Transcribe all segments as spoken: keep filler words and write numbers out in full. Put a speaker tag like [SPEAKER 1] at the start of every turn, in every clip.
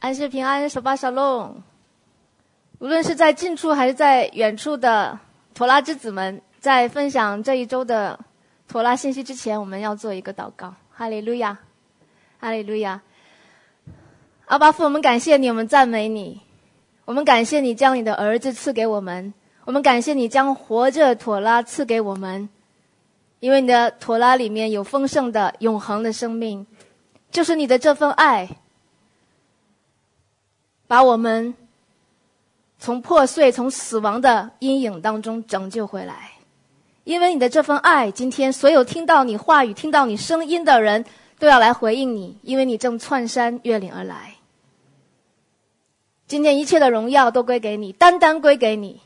[SPEAKER 1] 安息平安，手把小龙。无论是在近处还是在远处的妥拉之子们，在分享这一周的妥拉信息之前，我们要做一个祷告。哈利路亚，哈利路亚。阿爸父，我们感谢你，我们赞美你，我们感谢你将你的儿子赐给我们，我们感谢你将活着妥拉赐给我们，因为你的妥拉里面有丰盛的永恒的生命，就是你的这份爱把我们从破碎从死亡的阴影当中拯救回来。因为你的这份爱，今天所有听到你话语听到你声音的人都要来回应你，因为你正窜山越岭而来。今天一切的荣耀都归给你，单单归给你。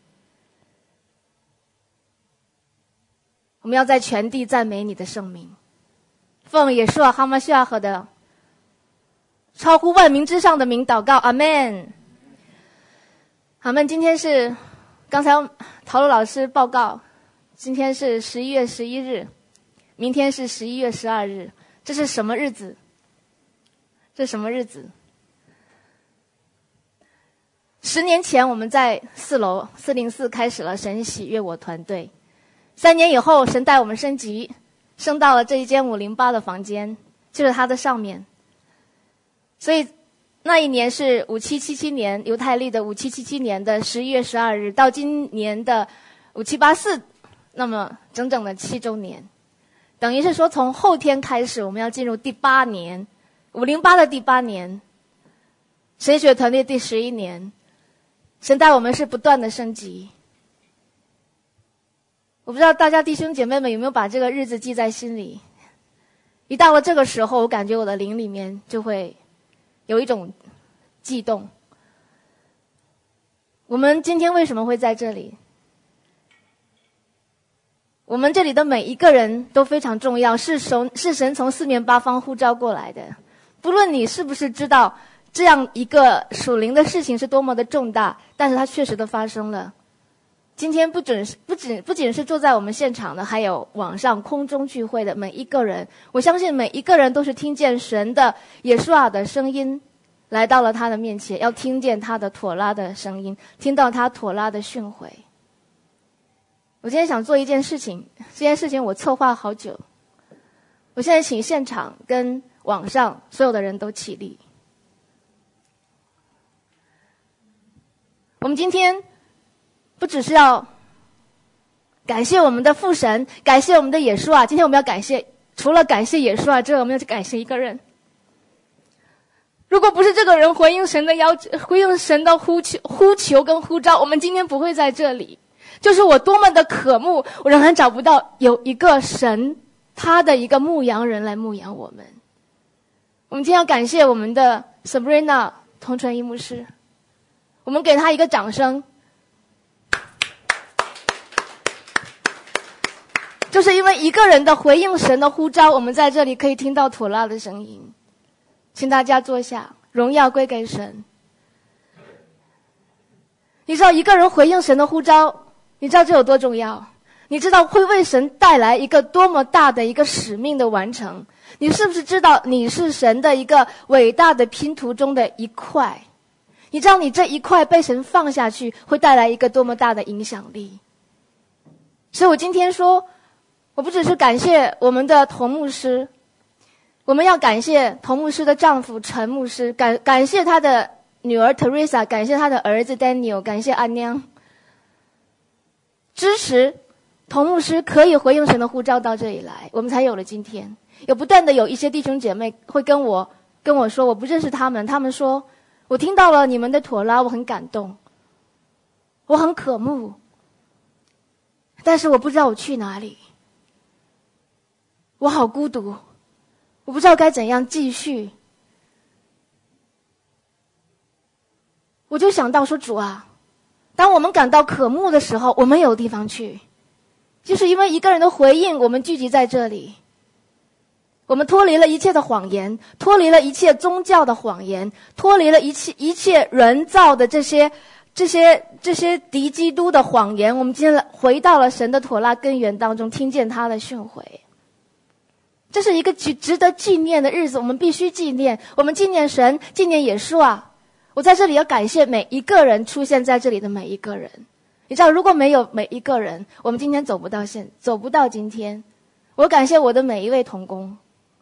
[SPEAKER 1] 我们要在全地赞美你的圣名，奉耶稣哈马西亚河的超乎万民之上的名祷告，阿们。阿们。今天是刚才陶乐老师报告，今天是十一月十一日，明天是十一月十二日，这是什么日子？这是什么日子？十年前我们在四楼四零四开始了神喜悦我团队，三年以后神带我们升级，升到了这一间五零八的房间，就是它的上面。所以那一年是五七七七年，犹太历的五七七七年的十一月十二日，到今年的五七八四，那么整整的七周年，等于是说从后天开始我们要进入第八年，五零八的第八年，神学团队第十一年，神带我们是不断的升级。我不知道大家弟兄姐妹们有没有把这个日子记在心里，一到了这个时候，我感觉我的灵里面就会有一种悸动。我们今天为什么会在这里？我们这里的每一个人都非常重要，是神是神从四面八方呼召过来的。不论你是不是知道这样一个属灵的事情是多么的重大，但是它确实的发生了。今天不准不仅不仅是坐在我们现场的，还有网上空中聚会的每一个人，我相信每一个人都是听见神的耶稣啊的声音，来到了他的面前，要听见他的妥拉的声音，听到他妥拉的训诲。我今天想做一件事情，这件事情我策划好久，我现在请现场跟网上所有的人都起立。我们今天不只是要感谢我们的父神，感谢我们的耶稣啊，今天我们要感谢，除了感谢耶稣啊之外，我们要去感谢一个人。如果不是这个人回应神的要求，回应神的呼求呼求跟呼召，我们今天不会在这里。就是我多么的渴慕，我仍然找不到有一个神他的一个牧羊人来牧养我们。我们今天要感谢我们的 Sabrina 童纯一牧师，我们给他一个掌声。就是因为一个人的回应神的呼召，我们在这里可以听到妥拉的声音。请大家坐下，荣耀归给神。你知道一个人回应神的呼召，你知道这有多重要？你知道会为神带来一个多么大的一个使命的完成？你是不是知道你是神的一个伟大的拼图中的一块？你知道你这一块被神放下去，会带来一个多么大的影响力？所以我今天说，我不只是感谢我们的童牧师，我们要感谢童牧师的丈夫陈牧师，感感谢他的女儿 Teresa， 感谢他的儿子 Daniel， 感谢阿娘，支持童牧师可以回应神的呼召到这里来，我们才有了今天。有不断的有一些弟兄姐妹会跟我跟我说，我不认识他们，他们说我听到了你们的妥拉，我很感动，我很渴慕，但是我不知道我去哪里，我好孤独，我不知道该怎样继续。我就想到说，主啊，当我们感到渴慕的时候，我们有地方去，就是因为一个人的回应，我们聚集在这里。我们脱离了一切的谎言，脱离了一切宗教的谎言，脱离了一切一切人造的这些这些这些敌基督的谎言，我们今天回到了神的妥拉根源当中，听见他的训诲。 这是一个值值得纪念的日子，我们必须纪念。我们纪念神，纪念耶稣啊！我在这里要感谢每一个人出现在这里的每一个人。你知道，如果没有每一个人，我们今天走不到现，走不到今天。我感谢我的每一位同工，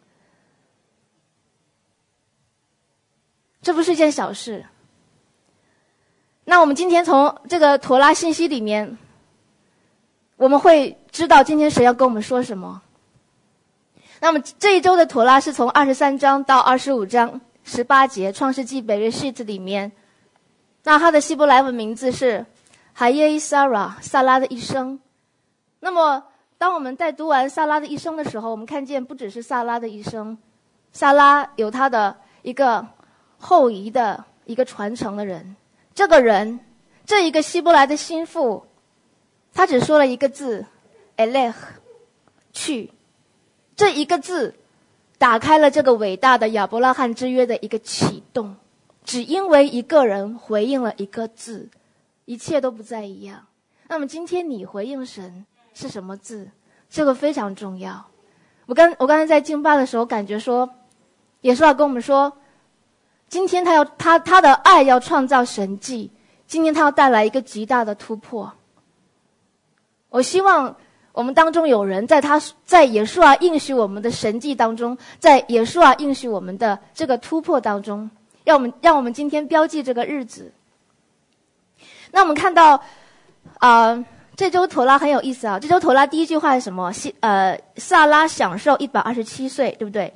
[SPEAKER 1] 这不是一件小事。那我们今天从这个妥拉信息里面，我们会知道今天神要跟我们说什么。那么这一周的妥拉是从二十三章到二十五章十八节，创世纪北约 sheet 里面。那它的希伯来文名字是海耶伊萨拉，萨拉的一生。那么当我们在读完萨拉的一生的时候，我们看见不只是萨拉的一生，萨拉有他的一个后裔的一个传承的人。这个人，这一个希伯来的心腹，他只说了一个字 elech， 去。这一个字打开了这个伟大的亚伯拉罕之约的一个启动。只因为一个人回应了一个字，一切都不再一样。那么今天你回应神是什么字？这个非常重要。我刚我刚才在敬拜的时候感觉说，耶稣要跟我们说，今天他要他他的爱要创造神迹，今天他要带来一个极大的突破。我希望我们当中有人在他在耶稣啊应许我们的神迹当中，在耶稣啊应许我们的这个突破当中，让我们让我们今天标记这个日子。那我们看到啊、呃，这周妥拉很有意思啊。这周妥拉第一句话是什么？呃，萨拉享受一百二十七岁，对不对？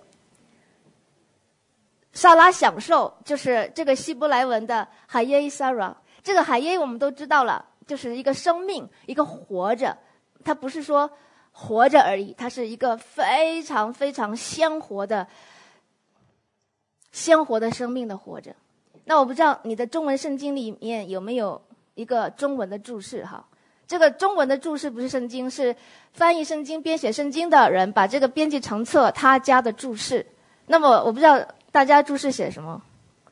[SPEAKER 1] 萨拉享受就是这个希伯来文的海耶伊萨拉。这个海耶我们都知道了，就是一个生命，一个活着。它不是说活着而已，它是一个非常非常鲜活的鲜活的生命的活着。那我不知道你的中文圣经里面有没有一个中文的注释哈？这个中文的注释不是圣经，是翻译圣经、编写圣经的人把这个编辑成册，他加的注释。那么我不知道大家注释写什么？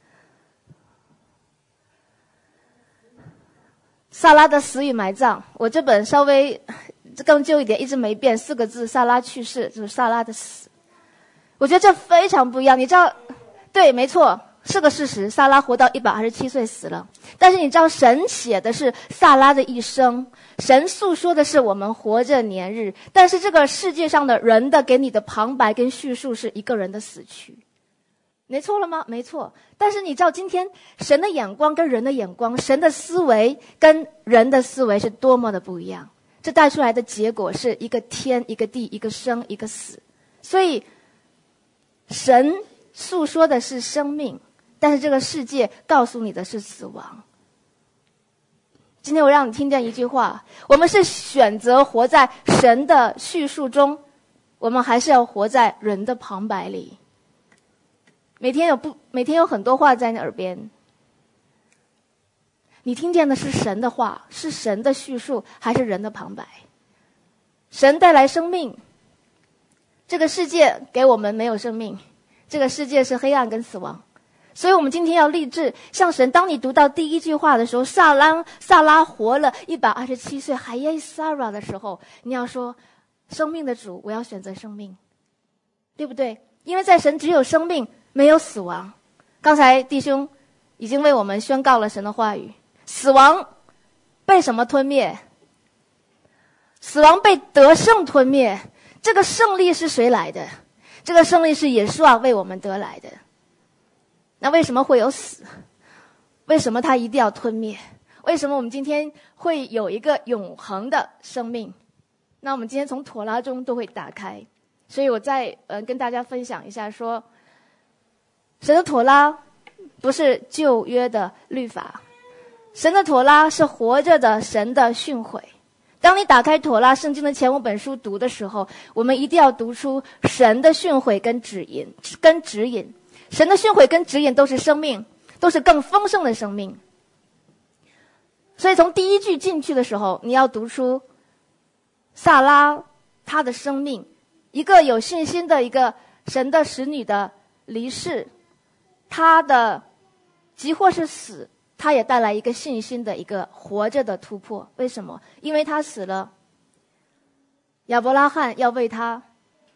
[SPEAKER 1] 萨拉的死与埋葬，我这本稍微更旧一点，一直没变，四个字：萨拉去世，就是萨拉的死。我觉得这非常不一样。你知道，对，没错，是个事实。萨拉活到一百二十七岁死了，但是你知道，神写的是萨拉的一生，神诉说的是我们活着年日。但是这个世界上的人的给你的旁白跟叙述是一个人的死去。没错了吗？没错。但是你知道今天神的眼光跟人的眼光，神的思维跟人的思维是多么的不一样。这带出来的结果是一个天，一个地，一个生，一个死。所以神诉说的是生命，但是这个世界告诉你的是死亡。今天我让你听见一句话，我们是选择活在神的叙述中，我们还是要活在人的旁白里。每天有不每天有很多话在你耳边，你听见的是神的话，是神的叙述，还是人的旁白？神带来生命，这个世界给我们没有生命，这个世界是黑暗跟死亡。所以我们今天要立志向神。当你读到第一句话的时候，萨拉萨拉活了一百二十七岁，海耶萨拉的时候，你要说，生命的主，我要选择生命，对不对？因为在神只有生命，没有死亡。刚才弟兄已经为我们宣告了神的话语。死亡被什么吞灭？死亡被得胜吞灭。这个胜利是谁来的？这个胜利是耶稣啊为我们得来的。那为什么会有死？为什么他一定要吞灭？为什么我们今天会有一个永恒的生命？那我们今天从妥拉中都会打开。所以我再呃跟大家分享一下说，神的妥拉不是旧约的律法，神的妥拉是活着的神的训诲。当你打开妥拉圣经的前五本书读的时候，我们一定要读出神的训诲跟指引，跟指引。神的训诲跟指引都是生命，都是更丰盛的生命。所以从第一句进去的时候，你要读出萨拉他的生命，一个有信心的一个神的使女的离世，他的即或是死，他也带来一个信心的一个活着的突破。为什么？因为他死了，亚伯拉罕要为他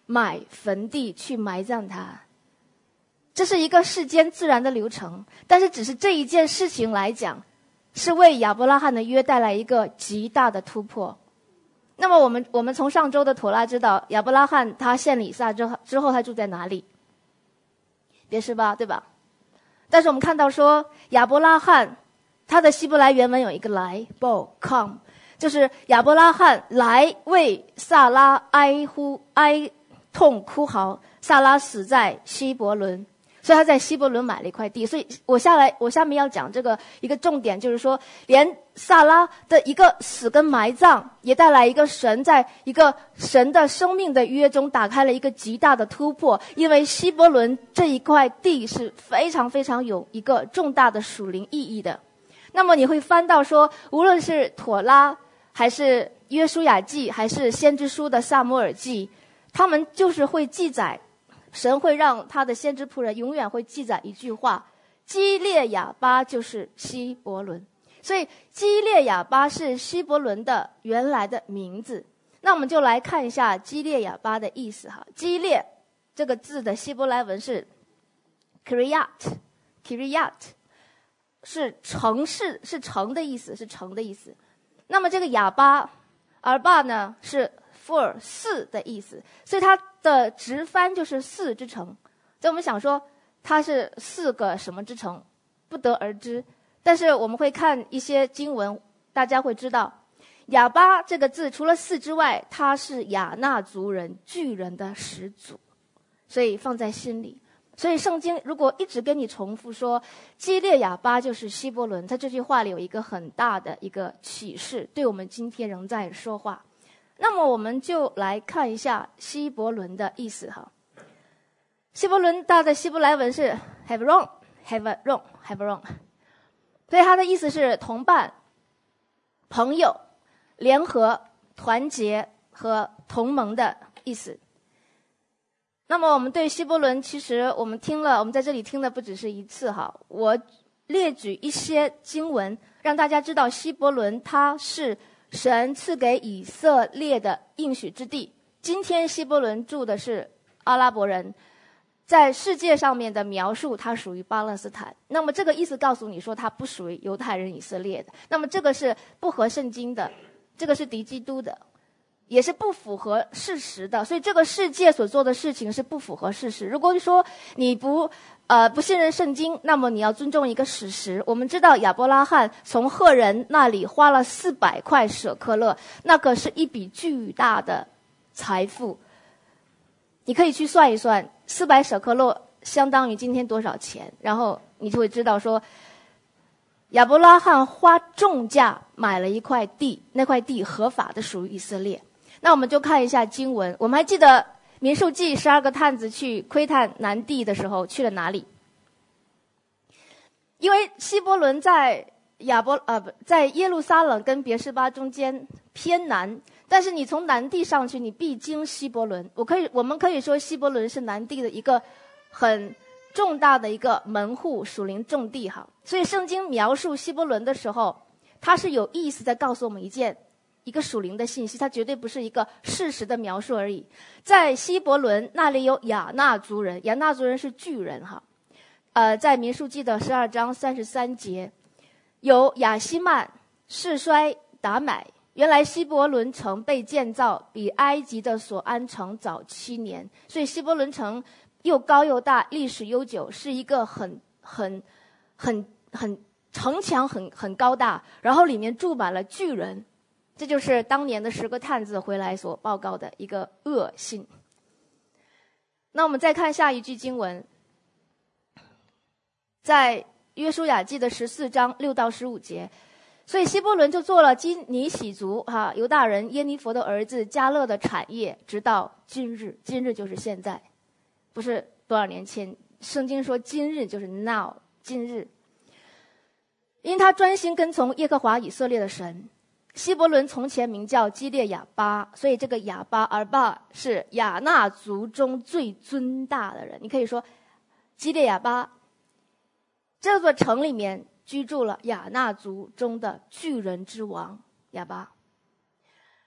[SPEAKER 1] 买坟地去埋葬他。这是一个世间自然的流程，但是只是这一件事情来讲，是为亚伯拉罕的约带来一个极大的突破。那么我们我们从上周的妥拉知道，亚伯拉罕他献了以撒之后之后他住在哪里？别是巴，对吧？但是我们看到说亚伯拉罕他的希伯来原文有一个来 bo come， 就是亚伯拉罕来为撒拉哀呼哀痛哭嚎，撒拉死在希伯伦，所以他在希伯伦买了一块地。所以我下来我下面要讲这个一个重点，就是说连撒拉的一个死跟埋葬也带来一个神在一个神的生命的约中打开了一个极大的突破，因为希伯伦这一块地是非常非常有一个重大的属灵意义的。那么你会翻到说，无论是妥拉还是约书亚记还是先知书的撒母耳记，他们就是会记载，神会让他的先知仆人永远会记载一句话，基列雅巴就是希伯伦。所以基列雅巴是希伯伦的原来的名字。那我们就来看一下基列雅巴的意思哈。基列这个字的希伯来文是 Kiryat Kiryat， 是城市，是城的意思，是城的意思。那么这个哑巴尔巴呢是 for 四的意思，所以它的直翻就是四之城。所以我们想说它是四个什么之城，不得而知。但是我们会看一些经文，大家会知道哑巴这个字除了四之外，它是亚纳族人巨人的始祖，所以放在心里。所以圣经如果一直跟你重复说基列雅巴就是希伯伦，它这句话里有一个很大的一个启示，对我们今天仍在说话。那么我们就来看一下希伯伦的意思哈。希伯伦它的希伯来文是 Hebron Hebron Hebron， 所以它的意思是同伴、朋友、联合、团结和同盟的意思。那么我们对希伯伦，其实我们听了，我们在这里听的不只是一次哈。我列举一些经文，让大家知道希伯伦它是神赐给以色列的应许之地。今天希伯伦住的是阿拉伯人，在世界上面的描述，它属于巴勒斯坦。那么这个意思告诉你说，它不属于犹太人以色列的。那么这个是不合圣经的，这个是敌基督的，也是不符合事实的。所以这个世界所做的事情是不符合事实。如果说你不呃不信任圣经，那么你要尊重一个史实。我们知道亚伯拉罕从赫人那里花了四百块舍客勒，那可是一笔巨大的财富。你可以去算一算，四百舍客勒相当于今天多少钱，然后你就会知道说，亚伯拉罕花重价买了一块地，那块地合法的属于以色列。那我们就看一下经文，我们还记得民数记十二个探子去窥探南地的时候去了哪里？因为希伯伦在亚伯呃不在耶路撒冷跟别是巴中间偏南，但是你从南地上去，你必经希伯伦。我可以我们可以说希伯伦是南地的一个很重大的一个门户属灵重地哈。所以圣经描述希伯伦的时候，它是有意思在告诉我们一件一个属灵的信息，它绝对不是一个事实的描述而已。在希伯伦那里有亚纳族人，亚纳族人是巨人哈。呃，在民数记的十二章三十三节，有亚希曼、示衰、达买。原来希伯伦城被建造比埃及的所安城早七年，所以希伯伦城又高又大，历史悠久，是一个很很很很城墙很很高大，然后里面住满了巨人。这就是当年的十个探子回来所报告的一个恶信。那我们再看下一句经文，在约书亚记的十四章六到十五节。所以希伯伦就做了基尼喜族哈犹大人耶尼佛的儿子迦勒的产业，直到今日。今日就是现在，不是多少年前。圣经说今日就是 now， 今日。因为他专心跟从耶和华以色列的神。希伯伦从前名叫基列雅巴，所以这个雅巴尔巴是亚纳族中最尊大的人。你可以说基列雅巴这座城里面居住了亚纳族中的巨人之王亚巴。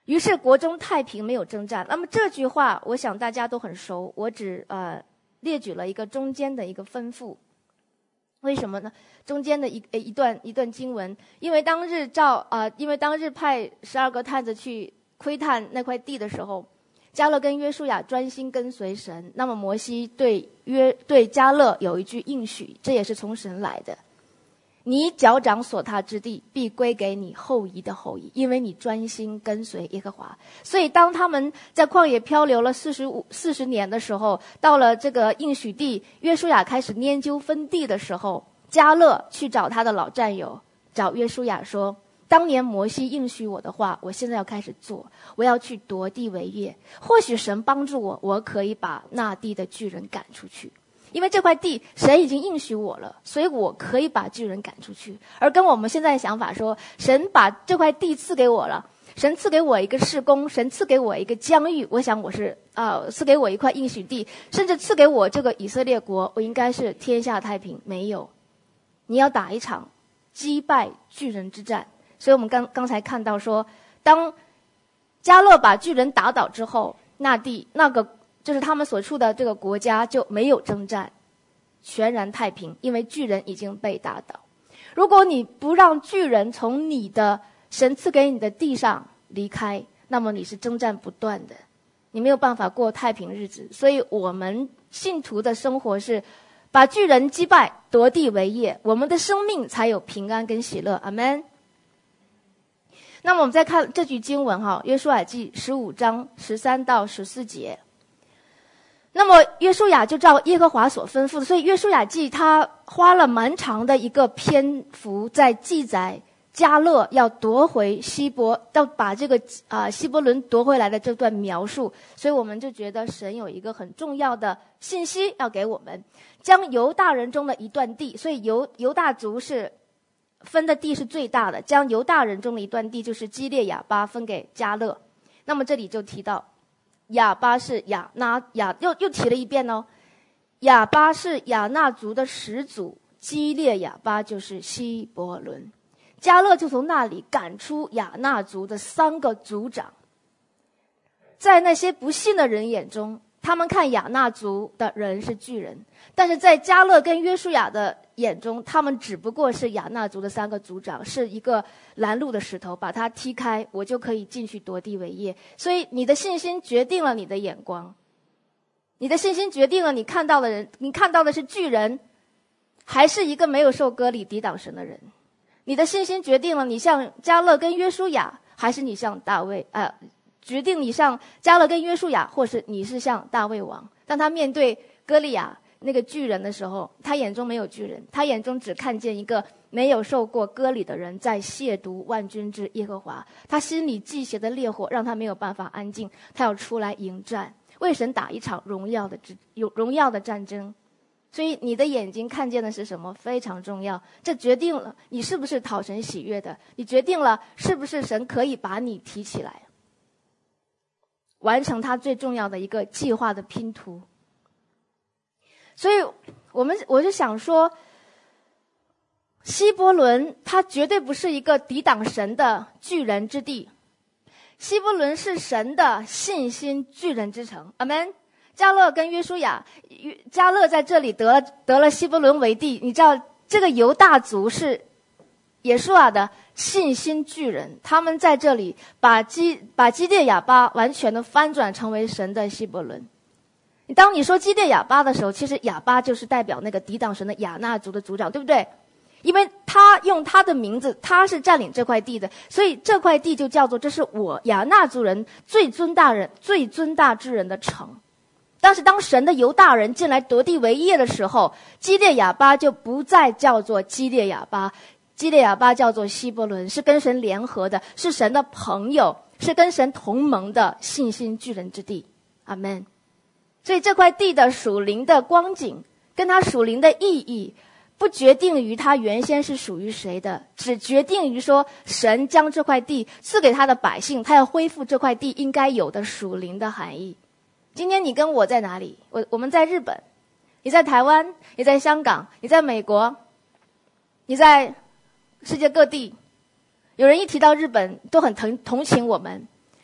[SPEAKER 1] 于是国中太平，没有征战。那么这句话我想大家都很熟，我只呃列举了一个中间的一个吩咐。为什么呢？中间的一一段一段经文，因为当日照啊、呃，因为当日派十二个探子去窥探那块地的时候，迦勒跟约书亚专心跟随神。那么摩西对约对迦勒有一句应许，这也是从神来的：你脚掌所踏之地，必归给你后裔的后裔，因为你专心跟随耶和华。所以当他们在旷野漂流了四十五四十年的时候，到了这个应许地，约书亚开始研究分地的时候，迦勒去找他的老战友，找约书亚说：当年摩西应许我的话，我现在要开始做，我要去夺地为业。或许神帮助我，我可以把那地的巨人赶出去。因为这块地神已经应许我了，所以我可以把巨人赶出去。而跟我们现在的想法说，神把这块地赐给我了，神赐给我一个事工，神赐给我一个疆域，我想我是啊、呃，赐给我一块应许地，甚至赐给我这个以色列国，我应该是天下太平。没有，你要打一场击败巨人之战。所以我们刚刚才看到说，当迦勒把巨人打倒之后，那地那个就是他们所处的这个国家就没有征战，全然太平，因为巨人已经被打倒。如果你不让巨人从你的神赐给你的地上离开，那么你是征战不断的，你没有办法过太平日子。所以我们信徒的生活是把巨人击败，夺地为业，我们的生命才有平安跟喜乐。阿们。那么我们再看这句经文哈，约书亚记十五章十三到十四节。那么约书亚就照耶和华所吩咐的，所以约书亚记他花了蛮长的一个篇幅在记载迦勒要夺回希伯，要把这个啊、呃、希伯伦夺回来的这段描述。所以我们就觉得神有一个很重要的信息要给我们，将犹大人中的一段地，所以犹犹大族是分的地是最大的，将犹大人中的一段地，就是基列雅巴分给迦勒。那么这里就提到亚巴是亚那亚，又又提了一遍哦。亚巴是亚那族的始祖，基列亚巴就是希伯伦。迦勒就从那里赶出亚那族的三个族长。在那些不信的人眼中，他们看亚那族的人是巨人，但是在迦勒跟约书亚的眼中，他们只不过是亚那族的三个族长，是一个拦路的石头，把它踢开，我就可以进去夺地为业。所以你的信心决定了你的眼光，你的信心决定了你看到的人，你看到的是巨人，还是一个没有受割礼抵挡神的人？你的信心决定了你像迦勒跟约书亚，还是你像大卫啊、呃？决定你像迦勒跟约书亚，或是你是像大卫王。当他面对歌利亚那个巨人的时候，他眼中没有巨人，他眼中只看见一个没有受过割礼的人在亵渎万军之耶和华。他心里忌邪的烈火让他没有办法安静，他要出来迎战，为神打一场荣耀的有荣耀的战争。所以你的眼睛看见的是什么非常重要，这决定了你是不是讨神喜悦的，你决定了是不是神可以把你提起来，完成他最重要的一个计划的拼图。所以我们我就想说，希伯伦他绝对不是一个抵挡神的巨人之地，希伯伦是神的信心巨人之城。阿们。迦勒跟约书亚，迦勒在这里得了得了希伯伦为地，你知道这个犹大族是耶稣亚的信心巨人，他们在这里把基把基列亚巴完全的翻转成为神的希伯伦。当你说基列亚巴的时候，其实亚巴就是代表那个抵挡神的亚那族的族长，对不对？因为他用他的名字，他是占领这块地的，所以这块地就叫做这是我亚那族人最尊大人最尊大之人的城。但是当神的犹大人进来夺地为业的时候，基列亚巴就不再叫做基列亚巴，基列亚巴叫做希伯伦，是跟神联合的，是神的朋友，是跟神同盟的信心巨人之地。阿们。所以这块地的属灵的光景跟它属灵的意义，不决定于它原先是属于谁的，只决定于说神将这块地赐给他的百姓，他要恢复这块地应该有的属灵的含义。今天你跟我在哪里？我我们在日本，你在台湾，你在香港，你在美国，你在世界各地。有人一提到日本都很同同情我们，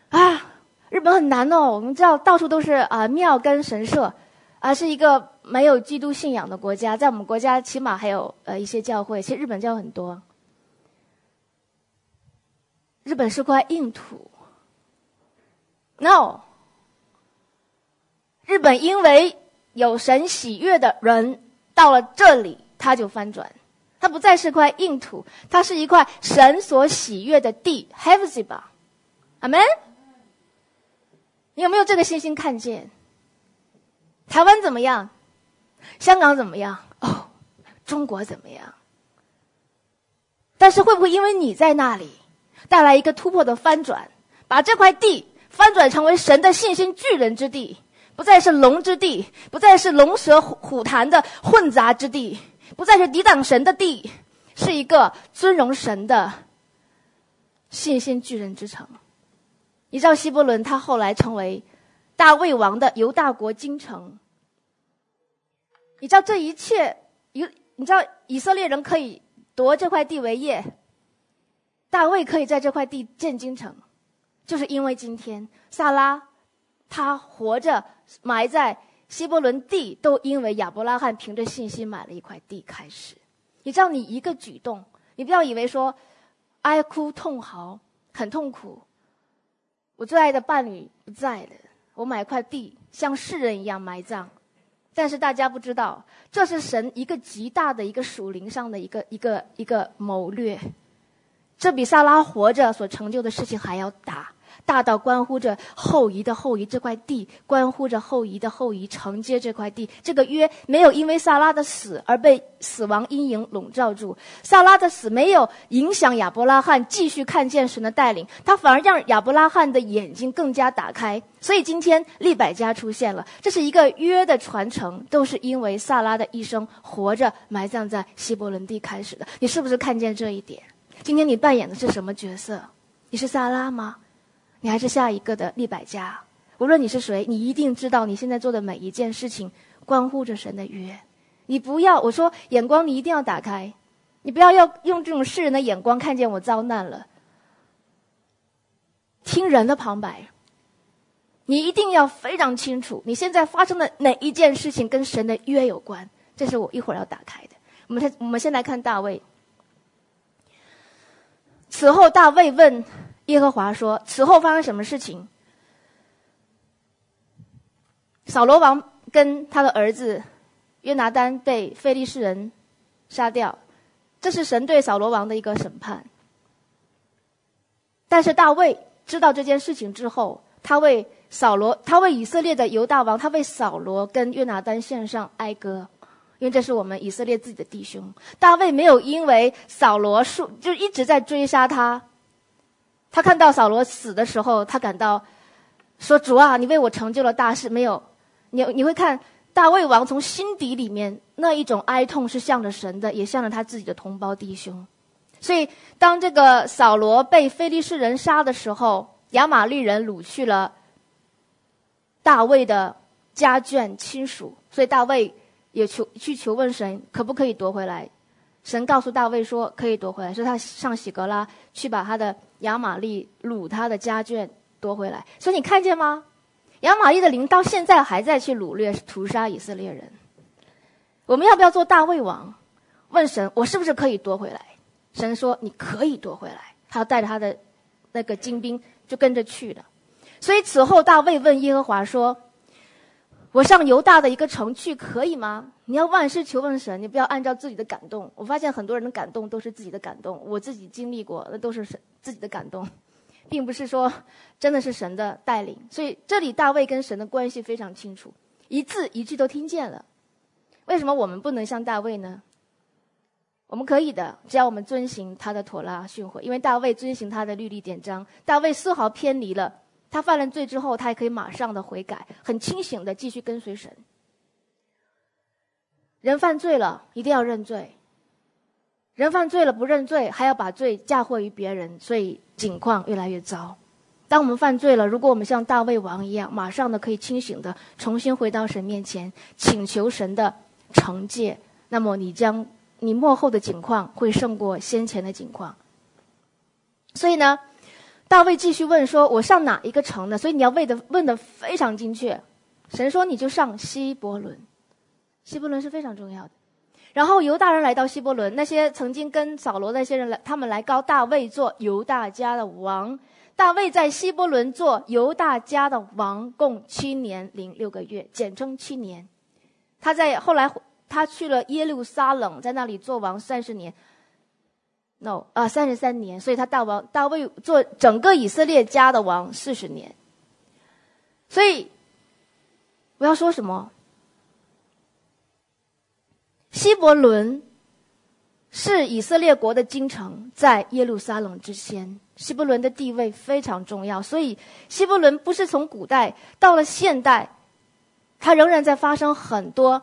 [SPEAKER 1] 啊，日本很难哦，我们知道到处都是啊庙跟神社，啊是一个没有基督信仰的国家，在我们国家起码还有呃一些教会，其实日本教很多。日本是块硬土 ，no。日本因为有神喜悦的人到了这里，他就翻转，它不再是块硬土，它是一块神所喜悦的地 ，Heavenly 阿们。你有没有这个信心看见？台湾怎么样？香港怎么样？哦，中国怎么样？但是会不会因为你在那里带来一个突破的翻转，把这块地翻转成为神的信心巨人之地？不再是龙之地，不再是龙蛇虎虎潭的混杂之地，不再是抵挡神的地，是一个尊荣神的信心巨人之城。你知道希伯伦他后来成为大卫王的犹大国京城。你知道这一切，你知道以色列人可以夺这块地为业，大卫可以在这块地建京城，就是因为今天撒拉他活着埋在希伯伦地，都因为亚伯拉罕凭着信心买了一块地开始。你知道你一个举动，你不要以为说哀哭痛嚎很痛苦，我最爱的伴侣不在了，我买块地像世人一样埋葬。但是大家不知道，这是神一个极大的一个属灵上的一个一个一个谋略，这比撒拉活着所成就的事情还要大，大到关乎着后裔的后裔这块地，关乎着后裔的后裔承接这块地。这个约没有因为撒拉的死而被死亡阴影笼罩住，撒拉的死没有影响亚伯拉罕继续看见神的带领，他反而让亚伯拉罕的眼睛更加打开。所以今天利百加出现了，这是一个约的传承，都是因为撒拉的一生活着埋葬在希伯伦地开始的。你是不是看见这一点？今天你扮演的是什么角色？你是撒拉吗？你还是下一个的利百加？无论你是谁，你一定知道你现在做的每一件事情关乎着神的约。你不要，我说眼光你一定要打开，你不要要用这种世人的眼光看见我遭难了，听人的旁白。你一定要非常清楚你现在发生的哪一件事情跟神的约有关，这是我一会儿要打开的。我们我们先来看大卫。此后大卫问耶和华说，此后发生什么事情？扫罗王跟他的儿子约拿单被非利士人杀掉，这是神对扫罗王的一个审判。但是大卫知道这件事情之后，他为扫罗，他为以色列的犹大王，他为扫罗跟约拿单献上哀歌，因为这是我们以色列自己的弟兄。大卫没有因为扫罗数就一直在追杀他，他看到扫罗死的时候，他感到说，主啊，你为我成就了大事。没有，你你会看大卫王从心底里面那一种哀痛是向着神的，也向着他自己的同胞弟兄。所以当这个扫罗被非利士人杀的时候，亚玛力人掳去了大卫的家眷亲属，所以大卫也求去求问神可不可以夺回来。神告诉大卫说可以夺回来，所以他上喜格拉去把他的亚玛力掳他的家眷夺回来。所以你看见吗？亚玛力的灵到现在还在去掳掠屠杀以色列人。我们要不要做大卫王？问神，我是不是可以夺回来？神说你可以夺回来，他要带着他的那个精兵就跟着去了。所以此后大卫问耶和华说，我上犹大的一个城去可以吗？你要万事求问神，你不要按照自己的感动。我发现很多人的感动都是自己的感动，我自己经历过，那都是神自己的感动，并不是说真的是神的带领。所以这里大卫跟神的关系非常清楚，一字一句都听见了。为什么我们不能像大卫呢？我们可以的，只要我们遵行他的妥拉训诲，因为大卫遵行他的律例典章。大卫丝毫偏离了，他犯了罪之后，他也可以马上的悔改，很清醒的继续跟随神。人犯罪了，一定要认罪。人犯罪了不认罪，还要把罪嫁祸于别人，所以境况越来越糟。当我们犯罪了，如果我们像大卫王一样，马上的可以清醒的重新回到神面前，请求神的惩戒，那么你将你末后的境况会胜过先前的境况。所以呢， 大卫继续问说，我上哪一个城呢？所以你要问的问的非常精确。神说你就上希伯伦，希伯伦是非常重要的。然后犹大人来到希伯伦，那些曾经跟扫罗那些人来，他们来膏大卫做犹大家的王。大卫在希伯伦做犹大家的王，共七年零六个月，简称七年。他在后来他去了耶路撒冷，在那里做王三十年。no 啊，三十三年，所以他大王大卫做整个以色列家的王四十年。所以我要说什么？希伯伦是以色列国的京城，在耶路撒冷之先。希伯伦的地位非常重要，所以希伯伦不是从古代到了现代，它仍然在发生很多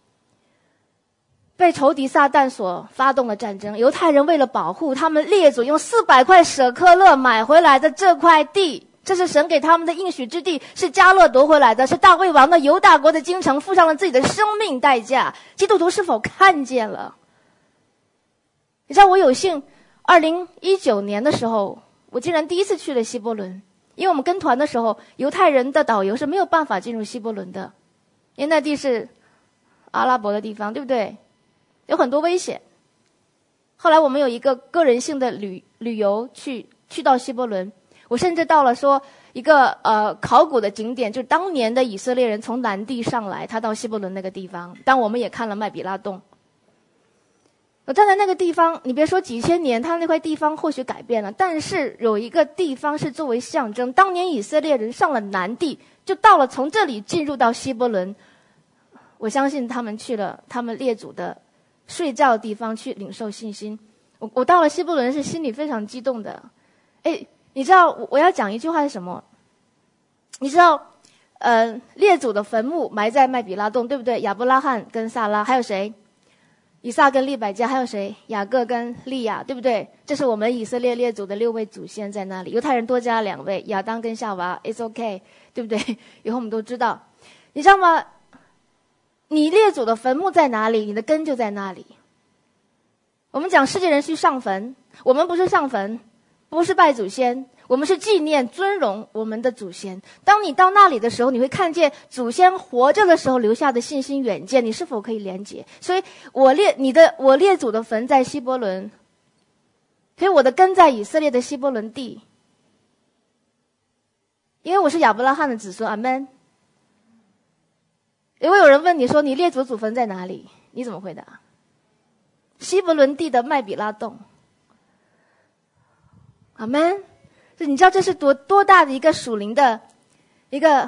[SPEAKER 1] 被仇敌撒旦所发动的战争。犹太人为了保护他们列祖用四百块舍客勒买回来的这块地，这是神给他们的应许之地，是迦勒夺回来的，是大卫王的犹大国的京城，付上了自己的生命代价。基督徒是否看见了？你知道我有幸二零一九年的时候，我竟然第一次去了希伯伦。因为我们跟团的时候，犹太人的导游是没有办法进入希伯伦的，因为那地是阿拉伯的地方，对不对？有很多危险。后来我们有一个个人性的旅旅游去去到希伯伦，我甚至到了说一个呃考古的景点，就是当年的以色列人从南地上来，他到希伯伦那个地方，当我们也看了麦比拉洞。我站在那个地方，你别说几千年，它那块地方或许改变了，但是有一个地方是作为象征，当年以色列人上了南地，就到了从这里进入到希伯伦。我相信他们去了他们列祖的睡觉的地方去领受信心。我我到了希伯伦是心里非常激动的。哎，你知道我我要讲一句话是什么？你知道，呃，列祖的坟墓埋在麦比拉洞，对不对？亚伯拉罕跟撒拉，还有谁？以撒跟利百加，还有谁？雅各跟利亚，对不对？这是我们以色列列祖的六位祖先在那里。犹太人多加两位，亚当跟夏娃 ，it's okay， 对不对？以后我们都知道。你知道吗？你列祖的坟墓在哪里，你的根就在那里。我们讲世界人去上坟，我们不是上坟，不是拜祖先，我们是纪念尊荣我们的祖先。当你到那里的时候，你会看见祖先活着的时候留下的信心远见，你是否可以连结？所以我列你的我列祖的坟在希伯伦，所以我的根在以色列的希伯伦地，因为我是亚伯拉罕的子孙。阿们。如果有人问你说你列祖祖坟在哪里，你怎么回答？希伯伦地的麦比拉洞。阿们。你知道这是多多大的一个属灵的一个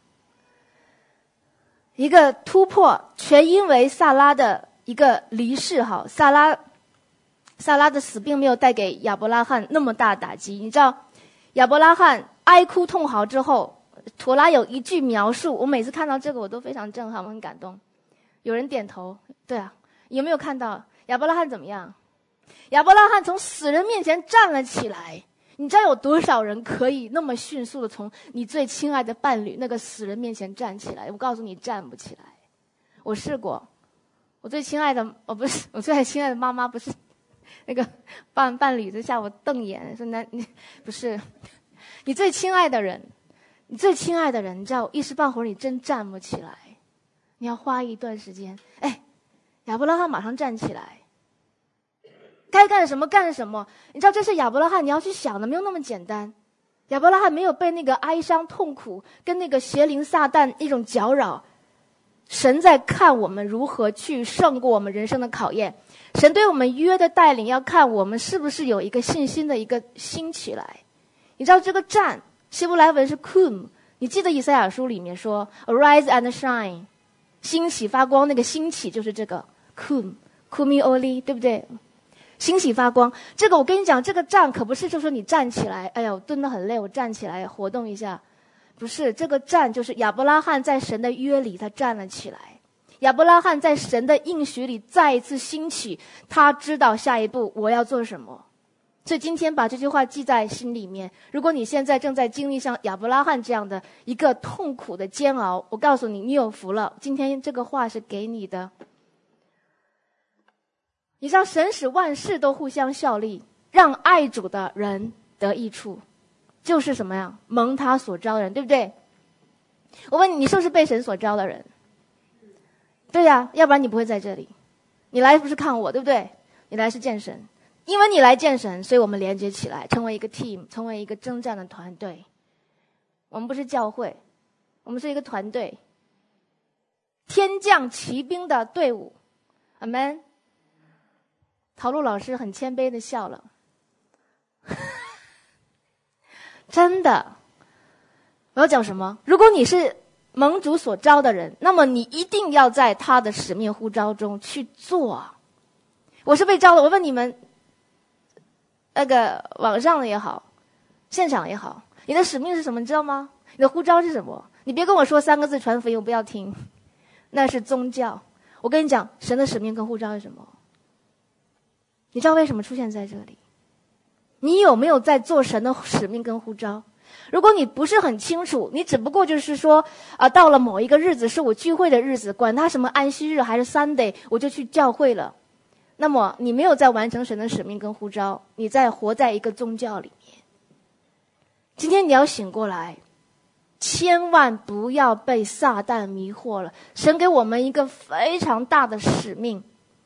[SPEAKER 1] 一个突破，全因为萨拉的一个离世。哈，萨拉萨拉的死并没有带给亚伯拉罕那么大打击。你知道亚伯拉罕哀哭痛嚎之后，妥拉有一句描述，我每次看到这个我都非常震撼，我很感动。有人点头，对啊，有没有看到亚伯拉罕怎么样？亚伯拉罕从死人面前站了起来。你知道有多少人可以那么迅速的从你最亲爱的伴侣那个死人面前站起来？我告诉你，站不起来。我试过，我最亲爱的，哦不是，我最亲爱的妈妈不是那个伴伴侣在向我瞪眼说那你不是，你最亲爱的人，你最亲爱的人，你知道一时半会儿你真站不起来，你要花一段时间。哎，亚伯拉罕马上站起来。该干什么干什么，你知道这是亚伯拉罕你要去想的，没有那么简单。亚伯拉罕没有被那个哀伤痛苦跟那个邪灵撒旦一种搅扰，神在看我们如何去胜过我们人生的考验。神对我们约的带领要看我们是不是有一个信心的一个兴起来。你知道这个站希伯来文是 kum， 你记得以赛亚书里面说 arise and shine， 兴起发光，那个兴起就是这个 kum kumi oli， 对不对？兴起发光，这个我跟你讲，这个站可不是就说你站起来，哎呀，我蹲得很累，我站起来活动一下，不是，这个站就是亚伯拉罕在神的约里，他站了起来。亚伯拉罕在神的应许里再一次兴起，他知道下一步我要做什么。所以今天把这句话记在心里面。如果你现在正在经历像亚伯拉罕这样的一个痛苦的煎熬，我告诉你，你有福了。今天这个话是给你的。你知道神使万事都互相效力，让爱主的人得益处。 就是什么呀？蒙他所招的人，对不对？我问你，你是不是被神所招的人？对呀，要不然你不会在这里。你来不是看我，对不对？你来是见神，因为你来见神，所以我们连接起来，成为一个 team， 成为一个征战的团队。我们不是教会，我们是一个团队，天降骑兵的队伍。阿们。陶露老师很谦卑的笑了。真的，我要讲什么？如果你是蒙主所招的人，那么你一定要在他的使命呼召中去做。我是被招的，我问你们，那个网上的也好，现场也好，你的使命是什么？你知道吗？你的呼召是什么？你别跟我说三个字传福音，我不要听，那是宗教。我跟你讲，神的使命跟呼召是什么？你知道为什么出现在这里？你有没有在做神的使命跟呼召？如果你不是很清楚，你只不过就是说啊，到了某一个日子是我聚会的日子，管他什么安息日还是 Sunday， 我就去教会了。那么你没有在完成神的使命跟呼召，你在活在一个宗教里面。今天你要醒过来，千万不要被撒旦迷惑了。神给我们一个非常大的使命，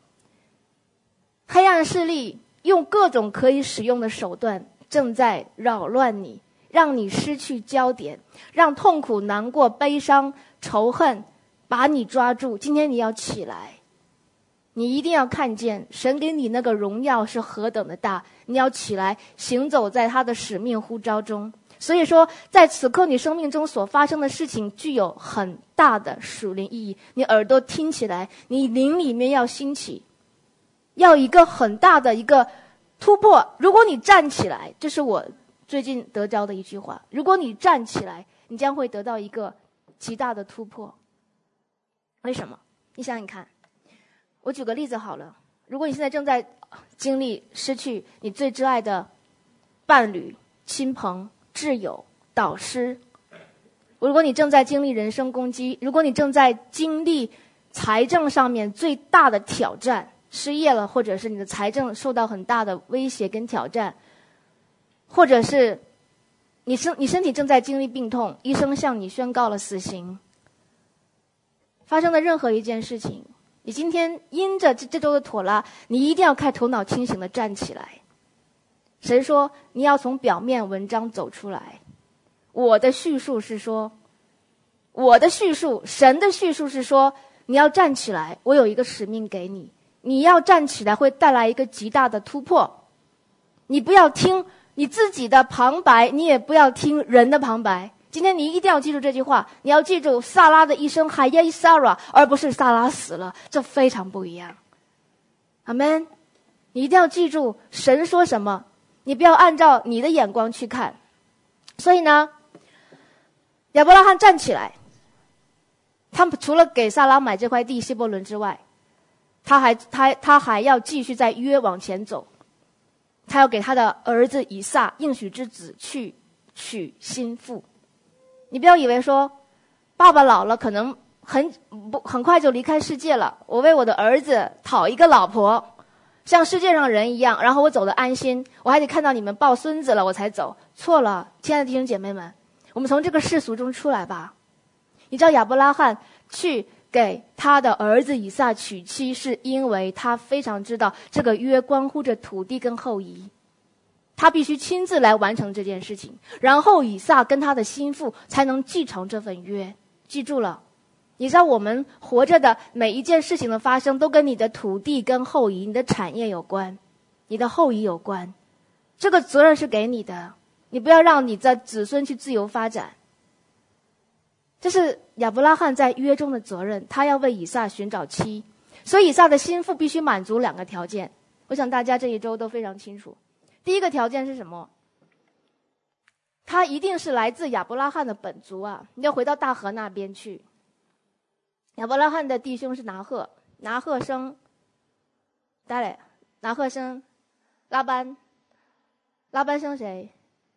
[SPEAKER 1] 黑暗势力用各种可以使用的手段正在扰乱你，让你失去焦点，让痛苦、难过、悲伤、仇恨把你抓住。今天你要起来，你一定要看见神给你那个荣耀是何等的大，你要起来行走在他的使命呼召中。所以说在此刻你生命中所发生的事情具有很大的属灵意义，你耳朵听起来，你灵里面要兴起，要一个很大的一个突破。如果你站起来，这是我最近得着的一句话，如果你站起来，你将会得到一个极大的突破。为什么？你想想看，我举个例子好了，如果你现在正在经历失去你最挚爱的伴侣、亲朋、挚友、导师，如果你正在经历人身攻击，如果你正在经历财政上面最大的挑战，失业了，或者是你的财政受到很大的威胁跟挑战，或者是你身你身体正在经历病痛，医生向你宣告了死刑，发生的任何一件事情，你今天因着这这周的妥拉，你一定要开头脑清醒的站起来。神说你要从表面文章走出来。我的叙述是说，我的叙述，神的叙述是说，你要站起来，我有一个使命给你，你要站起来会带来一个极大的突破。你不要听你自己的旁白，你也不要听人的旁白。今天你一定要记住这句话，你要记住萨拉的一生海耶萨拉，而不是萨拉死了，这非常不一样。阿们。你一定要记住神说什么，你不要按照你的眼光去看。所以呢，亚伯拉罕站起来，他们除了给萨拉买这块地希伯伦之外，他还他他还要继续在约往前走，他要给他的儿子以撒应许之子去娶新妇。你不要以为说爸爸老了可能很不很快就离开世界了，我为我的儿子讨一个老婆，像世界上人一样，然后我走得安心，我还得看到你们抱孙子了我才走。错了，亲爱的弟兄姐妹们，我们从这个世俗中出来吧。你知道亚伯拉罕去给他的儿子以撒娶妻，是因为他非常知道这个约关乎着土地跟后裔，他必须亲自来完成这件事情，然后以撒跟他的心腹才能继承这份约。记住了，你知道我们活着的每一件事情的发生都跟你的土地跟后裔，你的产业有关，你的后裔有关，这个责任是给你的，你不要让你的子孙去自由发展。这是亚伯拉罕在约中的责任，他要为以撒寻找妻，所以以撒的心腹必须满足两个条件，我想大家这一周都非常清楚。第一个条件是什么？他一定是来自亚伯拉罕的本族啊，你要回到大河那边去。亚伯拉罕的弟兄是拿鹤，拿鹤生达嘞，拿鹤生拉班，拉班生谁？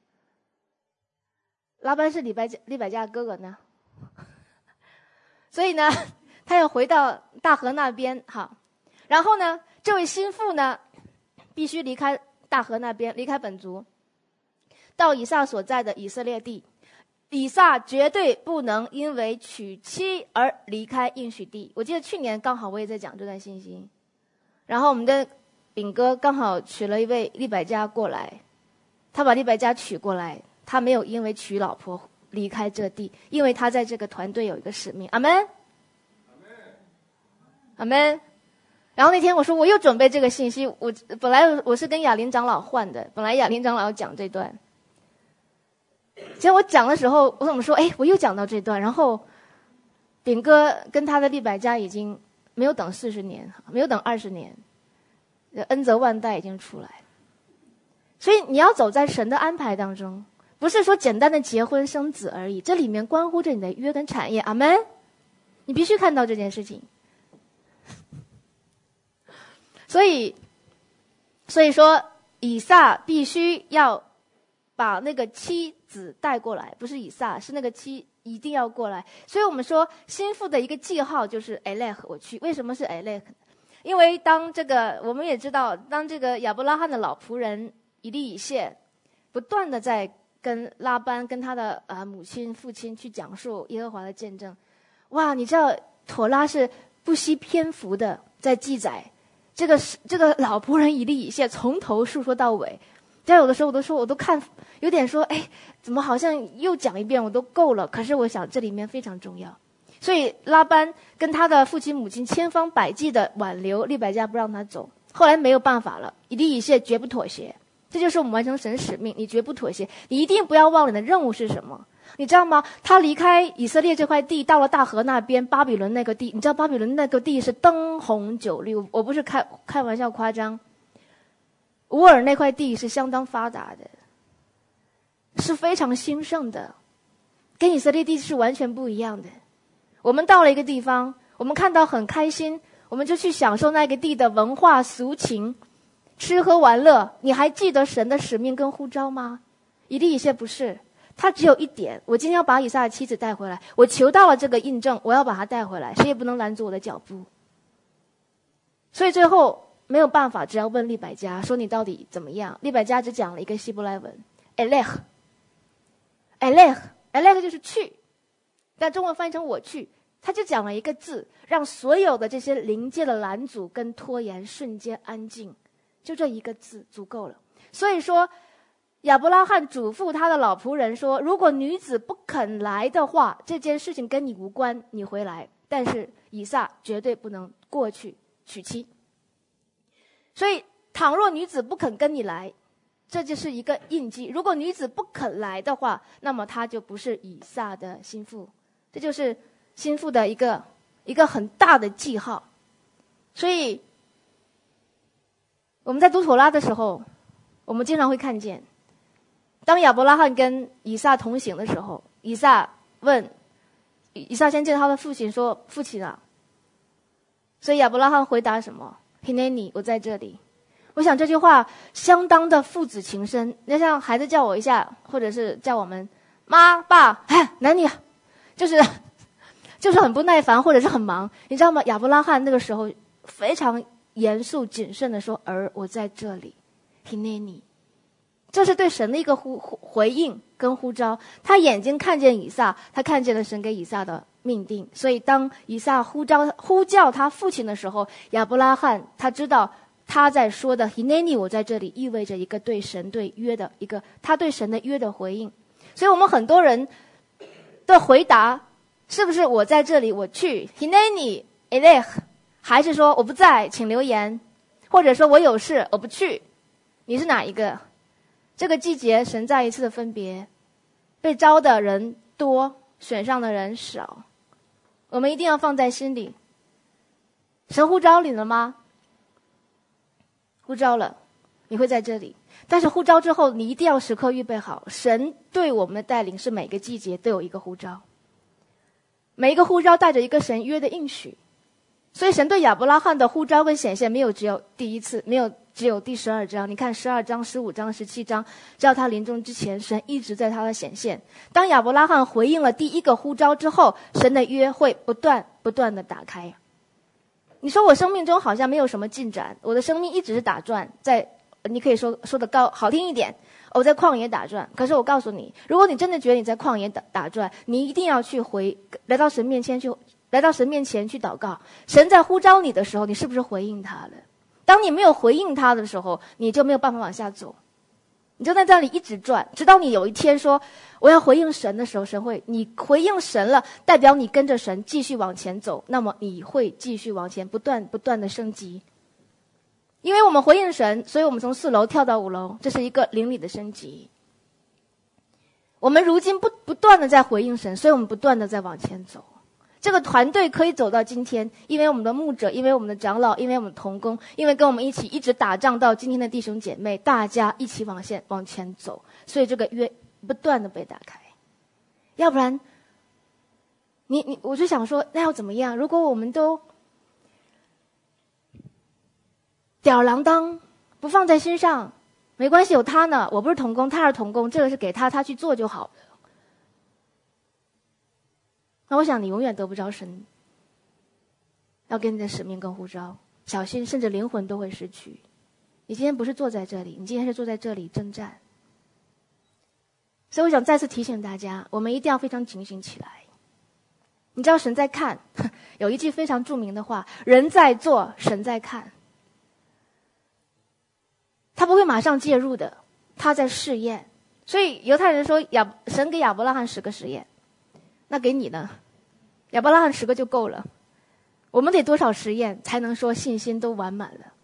[SPEAKER 1] 拉班是利百加利百加哥哥呢。所以呢，他要回到大河那边，好，然后呢，这位心腹呢，必须离开大河那边，离开本族。 到以撒所在的以色列地。以撒绝对不能因为娶妻而离开应许地。我记得去年刚好我也在讲这段信息，然后我们的炳哥刚好娶了一位利百加过来，他把利百加娶过来，他没有因为娶老婆离开这地，因为他在这个团队有一个使命。阿们，阿们。然后那天我说我又准备这个信息，我本来我是跟雅琳长老换的，本来雅琳长老要讲这段，结果我讲的时候，我怎么说？哎，我又讲到这段，然后炳哥跟他的利百加已经没有等四十年，没有等二十年，恩泽万代已经出来。所以你要走在神的安排当中，不是说简单的结婚生子而已，这里面关乎着你的约跟产业。阿们，你必须看到这件事情。所以，所以说以撒必须要把那个妻子带过来，不是以撒，是那个妻一定要过来。所以我们说心腹的一个记号就是 Eleh， 我去。为什么是 Eleh？ 因为当这个我们也知道，当这个亚伯拉罕的老仆人以利以谢不断的在跟拉班跟他的呃母亲父亲去讲述耶和华的见证，哇，你知道妥拉是不惜篇幅的在记载这个这个老仆人以利以谢从头述说到尾。但有的时候我都说我都看有点说，哎，怎么好像又讲一遍我都够了，可是我想这里面非常重要。所以拉班跟他的父亲母亲千方百计的挽留利百加不让他走，后来没有办法了，以利以谢绝不妥协。这就是我们完成神使命，你绝不妥协，你一定不要忘了你的任务是什么。你知道吗？他离开以色列这块地，到了大河那边巴比伦那个地，你知道巴比伦那个地是灯红酒绿，我不是开开玩笑夸张。乌尔那块地是相当发达的，是非常兴盛的，跟以色列地是完全不一样的。我们到了一个地方，我们看到很开心，我们就去享受那个地的文化俗情，吃喝玩乐。你还记得神的使命跟呼召吗？以利以谢不是，他只有一点，我今天要把以撒的妻子带回来，我求到了这个印证，我要把她带回来，谁也不能拦阻我的脚步。所以最后没有办法，只要问利百加说你到底怎么样。利百加只讲了一个希伯来文 Eleh Eleh Eleh 就是去，但中文翻译成我去，他就讲了一个字，让所有的这些灵界的拦阻跟拖延瞬间安静，就这一个字足够了。所以说亚伯拉罕嘱咐他的老仆人说，如果女子不肯来的话，这件事情跟你无关，你回来，但是以撒绝对不能过去娶妻。所以倘若女子不肯跟你来，这就是一个印记。如果女子不肯来的话，那么她就不是以撒的心腹，这就是心腹的一个一个很大的记号。所以我们在读妥拉的时候，我们经常会看见，当亚伯拉罕跟以撒同行的时候，以撒问以撒先见他的父亲说，父亲啊，所以亚伯拉罕回答什么？ Hineni， 我在这里。我想这句话相当的父子情深。那像孩子叫我一下，或者是叫我们妈爸，哎，哪里啊，就是就是很不耐烦，或者是很忙，你知道吗？亚伯拉罕那个时候非常严肃谨慎的说，儿，我在这里。 Hineni， 这是对神的一个呼回应跟呼召。他眼睛看见以撒，他看见了神给以撒的命定。所以当以撒呼召呼叫他父亲的时候，亚伯拉罕他知道他在说的 Hineni， 我在这里，意味着一个对神对约的一个他对神的约的回应。所以我们很多人的回答是不是我在这里，我去 Hineni Eleh， 还是说我不在，请留言，或者说我有事我不去？你是哪一个？这个季节神再一次的分别，被招的人多，选上的人少，我们一定要放在心里。神呼召你了吗？呼召了，你会在这里。但是呼召之后，你一定要时刻预备好，神对我们的带领是每个季节都有一个呼召，每一个呼召带着一个神约的应许。所以神对亚伯拉罕的呼召跟显现没有只有第一次，没有只有第十二章。你看十二章、十五章、十七章，直到他临终之前，神一直在他的显现。当亚伯拉罕回应了第一个呼召之后，神的约会不断不断的打开。你说我生命中好像没有什么进展，我的生命一直是打转，在你可以说说的高好听一点，我在旷野打转。可是我告诉你，如果你真的觉得你在旷野打打转，你一定要去回来到神面前去，来到神面前去祷告。神在呼召你的时候，你是不是回应他了？当你没有回应他的时候，你就没有办法往下走，你就在这里一直转，直到你有一天说我要回应神的时候，神会，你回应神了，代表你跟着神继续往前走，那么你会继续往前不断不断的升级。因为我们回应神，所以我们从四楼跳到五楼，这是一个灵里的升级。我们如今不不断的在回应神，所以我们不断的在往前走。这个团队可以走到今天，因为我们的牧者，因为我们的长老，因为我们的同工，因为跟我们一起一直打仗到今天的弟兄姐妹，大家一起往前往前走，所以这个约不断的被打开。要不然，你你我就想说，那要怎么样？如果我们都吊儿郎当，不放在心上，没关系，有他呢，我不是同工，他是同工，这个是给他，他去做就好了。那我想你永远得不着神要给你的使命跟呼召，小心甚至灵魂都会失去。你今天不是坐在这里，你今天是坐在这里征战。所以我想再次提醒大家，我们一定要非常警醒起来。你知道神在看，有一句非常著名的话，人在做，神在看。他不会马上介入的，他在试验。所以犹太人说亚神给亚伯拉罕十个实验，那给你呢？亚伯拉罕十个就够了。我们得多少实验才能说信心都完满了？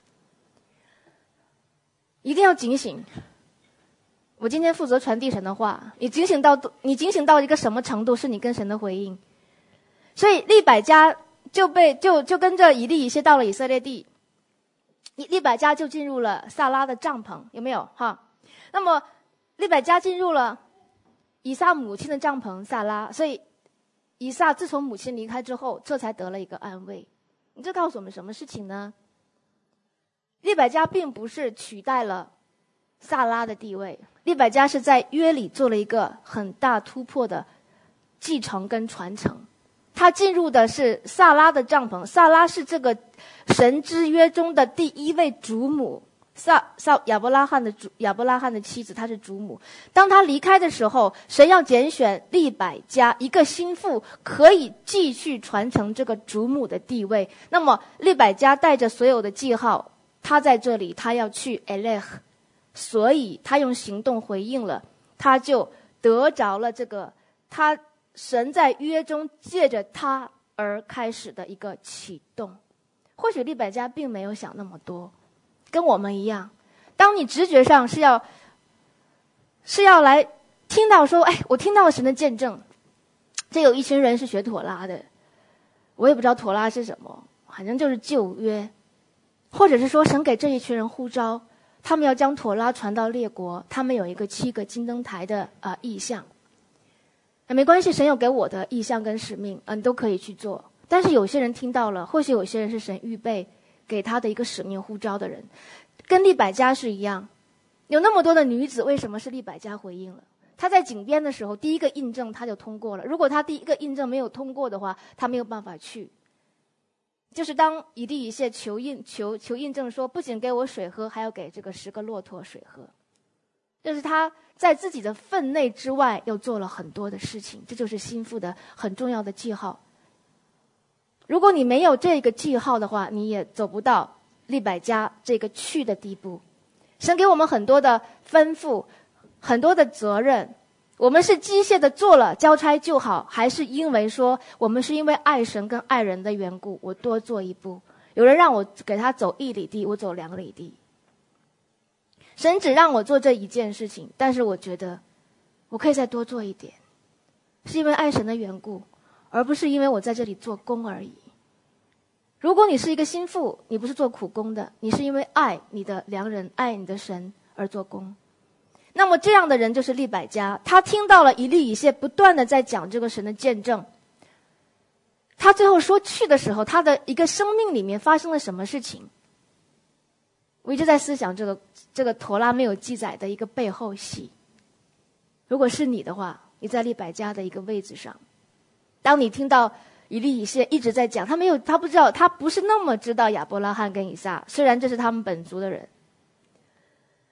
[SPEAKER 1] 一定要警醒。我今天负责传递神的话，你警醒到你警醒到一个什么程度，是你跟神的回应。所以利百加就被就就跟着以利以谢到了以色列地，利百加就进入了撒拉的帐篷，有没有哈？那么利百加进入了以撒母亲的帐篷撒拉，所以以撒自从母亲离开之后，这才得了一个安慰。你这告诉我们什么事情呢？利百加并不是取代了撒拉的地位，利百加是在约里做了一个很大突破的继承跟传承。他进入的是撒拉的帐篷，撒拉是这个神之约中的第一位主母，撒撒亚伯拉罕的主亚伯拉罕的妻子，她是主母。当她离开的时候，神要拣选利百加一个心腹，可以继续传承这个主母的地位。那么利百加带着所有的记号，她在这里，她要去 Eleh， 所以她用行动回应了，她就得着了这个她神在约中借着她而开始的一个启动。或许利百加并没有想那么多，跟我们一样，当你直觉上是要是要来听到说，哎，我听到了神的见证，这有一群人是学妥拉的，我也不知道妥拉是什么，反正就是旧约，或者是说神给这一群人呼召，他们要将妥拉传到列国，他们有一个七个金灯台的啊、呃、意象。那没关系，神有给我的意象跟使命，嗯，都可以去做。但是有些人听到了，或许有些人是神预备给他的一个使命呼召的人，跟利百加是一样。有那么多的女子，为什么是利百加回应了？她在井边的时候，第一个印证她就通过了。如果她第一个印证没有通过的话，她没有办法去。就是当以利以谢求印求求印证说，不仅给我水喝，还要给这个十个骆驼水喝。就是他在自己的分内之外又做了很多的事情，这就是心腹的很重要的记号。如果你没有这个记号的话，你也走不到利百加这个去的地步。神给我们很多的吩咐，很多的责任，我们是机械的做了交差就好，还是因为说我们是因为爱神跟爱人的缘故，我多做一步。有人让我给他走一里地，我走两里地。神只让我做这一件事情，但是我觉得我可以再多做一点，是因为爱神的缘故，而不是因为我在这里做工而已。如果你是一个心腹，你不是做苦工的，你是因为爱你的良人，爱你的神而做工。那么这样的人就是利百加，他听到了以利以谢不断的在讲这个神的见证，他最后说去的时候，他的一个生命里面发生了什么事情？我一直在思想这个这个陀拉没有记载的一个背后戏。如果是你的话，你在利百加的一个位置上，当你听到以利以谢一直在讲，他没有他不知道，他不是那么知道亚伯拉罕跟以撒，虽然这是他们本族的人，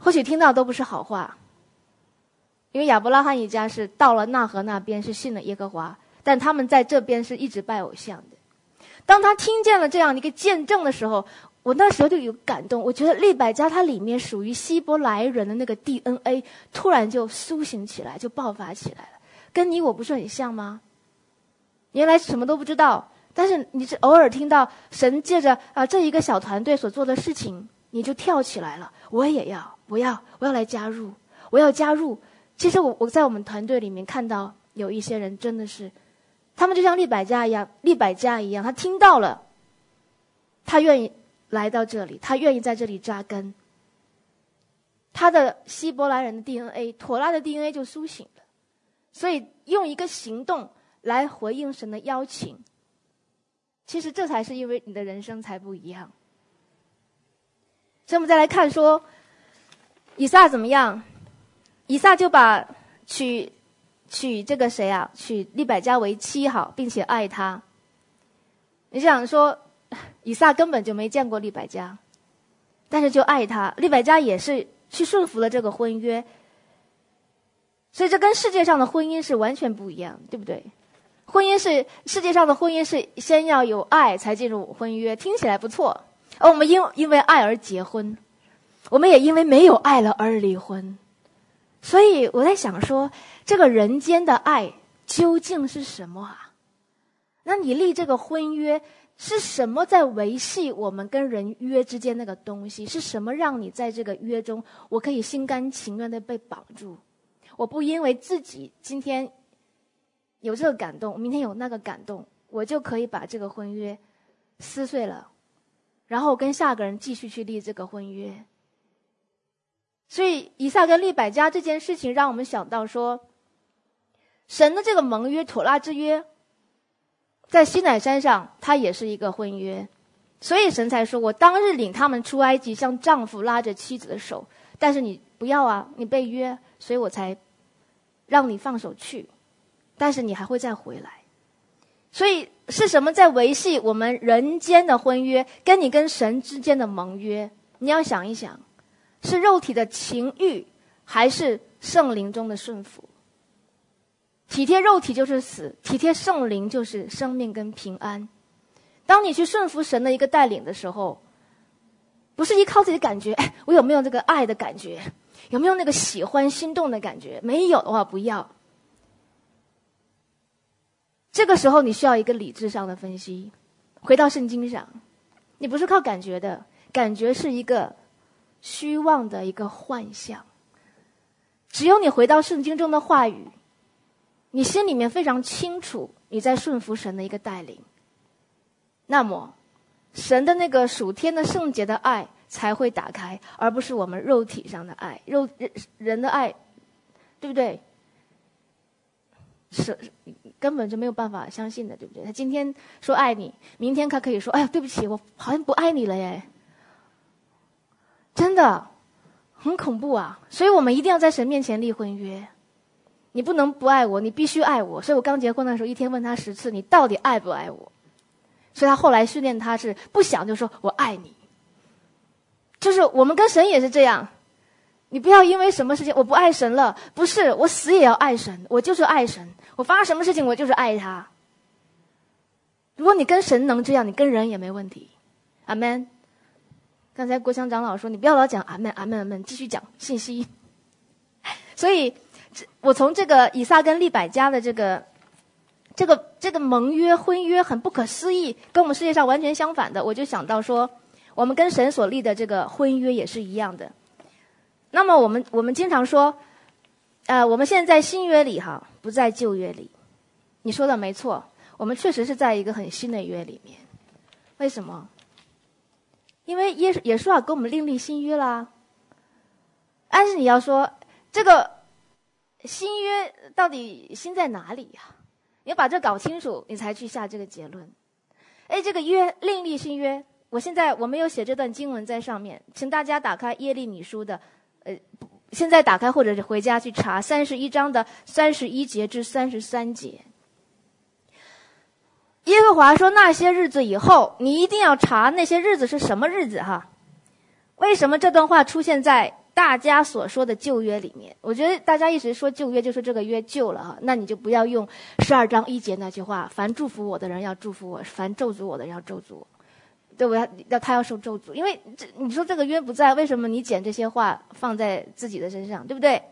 [SPEAKER 1] 或许听到都不是好话。因为亚伯拉罕一家是到了那河那边是信了耶和华，但他们在这边是一直拜偶像的。当他听见了这样的一个见证的时候，我那时候就有感动，我觉得利百加它里面属于希伯来人的那个 D N A 突然就苏醒起来，就爆发起来了。跟你我不是很像吗？原来什么都不知道，但是你是偶尔听到神借着啊、呃、这一个小团队所做的事情，你就跳起来了。我也要，我要，我要来加入，我要加入。其实我我在我们团队里面看到有一些人真的是，他们就像利百加一样，利百加一样，他听到了，他愿意来到这里，他愿意在这里扎根。他的希伯来人的 D N A， 妥拉的 D N A 就苏醒了，所以用一个行动来回应神的邀请。其实这才是因为你的人生才不一样。所以我们再来看说，以撒怎么样？以撒就把娶娶这个谁啊，娶利百加为妻好，并且爱她。你想说，以撒根本就没见过利百加，但是就爱她。利百加也是去顺服了这个婚约，所以这跟世界上的婚姻是完全不一样，对不对？婚姻是世界上的婚姻是先要有爱才进入婚约，听起来不错。而我们因因为爱而结婚，我们也因为没有爱了而离婚。所以我在想说，这个人间的爱究竟是什么啊？那你立这个婚约是什么在维系我们跟人约之间那个东西？是什么让你在这个约中，我可以心甘情愿的被绑住？我不因为自己今天有这个感动，明天有那个感动，我就可以把这个婚约撕碎了，然后跟下个人继续去立这个婚约。所以以撒跟利百加这件事情让我们想到说，神的这个盟约妥拉之约在西乃山上它也是一个婚约，所以神才说，我当日领他们出埃及，像丈夫拉着妻子的手，但是你不要啊，你被约，所以我才让你放手去，但是你还会再回来。所以是什么在维系我们人间的婚约跟你跟神之间的盟约？你要想一想，是肉体的情欲还是圣灵中的顺服？体贴肉体就是死，体贴圣灵就是生命跟平安。当你去顺服神的一个带领的时候，不是依靠自己感觉，哎，我有没有这个爱的感觉，有没有那个喜欢心动的感觉？没有的话不要。这个时候你需要一个理智上的分析。回到圣经上，你不是靠感觉的，感觉是一个虚妄的一个幻象。只有你回到圣经中的话语，你心里面非常清楚你在顺服神的一个带领，那么神的那个属天的圣洁的爱才会打开，而不是我们肉体上的爱。肉人的爱，对不对？是根本就没有办法相信的，对不对？他今天说爱你，明天他可以说，哎呀，对不起，我好像不爱你了耶。真的很恐怖啊！所以我们一定要在神面前立婚约。你不能不爱我，你必须爱我。所以我刚结婚的时候，一天问他十次，你到底爱不爱我？所以他后来训练他是不想就说我爱你。就是我们跟神也是这样，你不要因为什么事情我不爱神了，不是，我死也要爱神，我就是爱神，我发生什么事情我就是爱他。如果你跟神能这样，你跟人也没问题。阿们。刚才国强长老说，你不要老讲阿们阿们阿们，继续讲信息。所以我从这个以撒跟利百加的这个这个这个盟约婚约很不可思议，跟我们世界上完全相反的，我就想到说，我们跟神所立的这个婚约也是一样的。那么我们我们经常说，呃，我们现在在新约里哈，不在旧约里。你说的没错，我们确实是在一个很新的约里面。为什么？因为耶耶稣啊给我们另立新约啦。但是你要说这个新约到底新在哪里呀、啊？你要把这搞清楚，你才去下这个结论。哎，这个约另立新约，我现在我没有写这段经文在上面，请大家打开耶利米书的，呃，现在打开或者是回家去查三十一章的三十一节至三十三节。耶和华说，那些日子以后，你一定要查那些日子是什么日子哈？为什么这段话出现在大家所说的旧约里面，我觉得大家一直说旧约就说这个约旧了哈，那你就不要用十二章一节那句话，凡祝福我的人要祝福我，凡咒诅我的人要咒诅我，对不对？要他要受咒诅，因为这你说这个约不在，为什么你捡这些话放在自己的身上，对不对？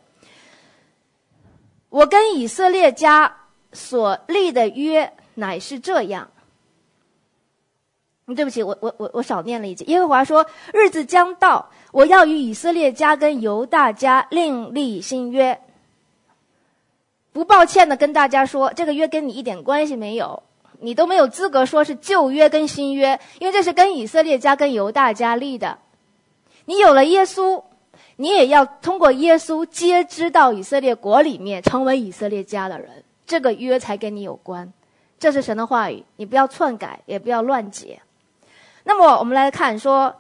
[SPEAKER 1] 我跟以色列家所立的约乃是这样。对不起，我我我我少念了一节。耶和华说：日子将到，我要与以色列家跟犹大家另立新约。不抱歉的跟大家说，这个约跟你一点关系没有，你都没有资格说是旧约跟新约，因为这是跟以色列家跟犹大家立的。你有了耶稣，你也要通过耶稣接知到以色列国里面，成为以色列家的人，这个约才跟你有关。这是神的话语，你不要篡改，也不要乱解。那么我们来看说，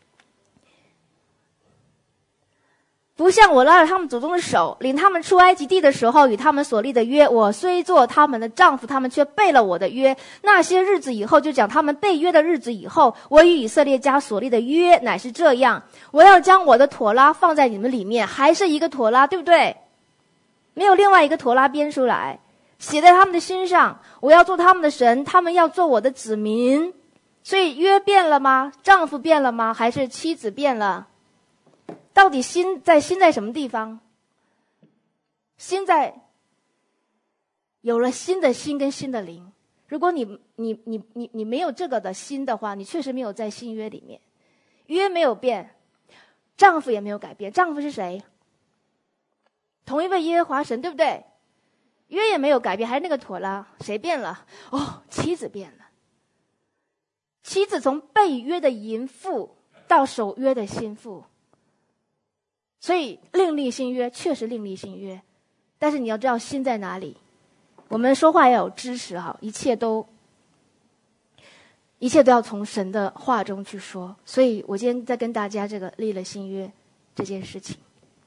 [SPEAKER 1] 不像我拉着他们祖宗的手，领他们出埃及地的时候，与他们所立的约，我虽做他们的丈夫，他们却背了我的约。那些日子以后，就讲他们背约的日子以后，我与以色列家所立的约乃是这样：我要将我的妥拉放在你们里面，还是一个妥拉，对不对？没有另外一个妥拉编出来，写在他们的心上。我要做他们的神，他们要做我的子民。所以约变了吗？丈夫变了吗？还是妻子变了？到底心在心在什么地方？心在有了新的心跟新的灵。如果你你你你你没有这个的心的话，你确实没有在新约里面。约没有变，丈夫也没有改变。丈夫是谁？同一位耶和华神，对不对？约也没有改变，还是那个妥拉，谁变了？哦，妻子变了。妻子从被约的淫妇到守约的心腹，所以另立新约，确实另立新约，但是你要知道心在哪里。我们说话要有知识哈，一切都一切都要从神的话中去说。所以我今天在跟大家这个立了新约这件事情。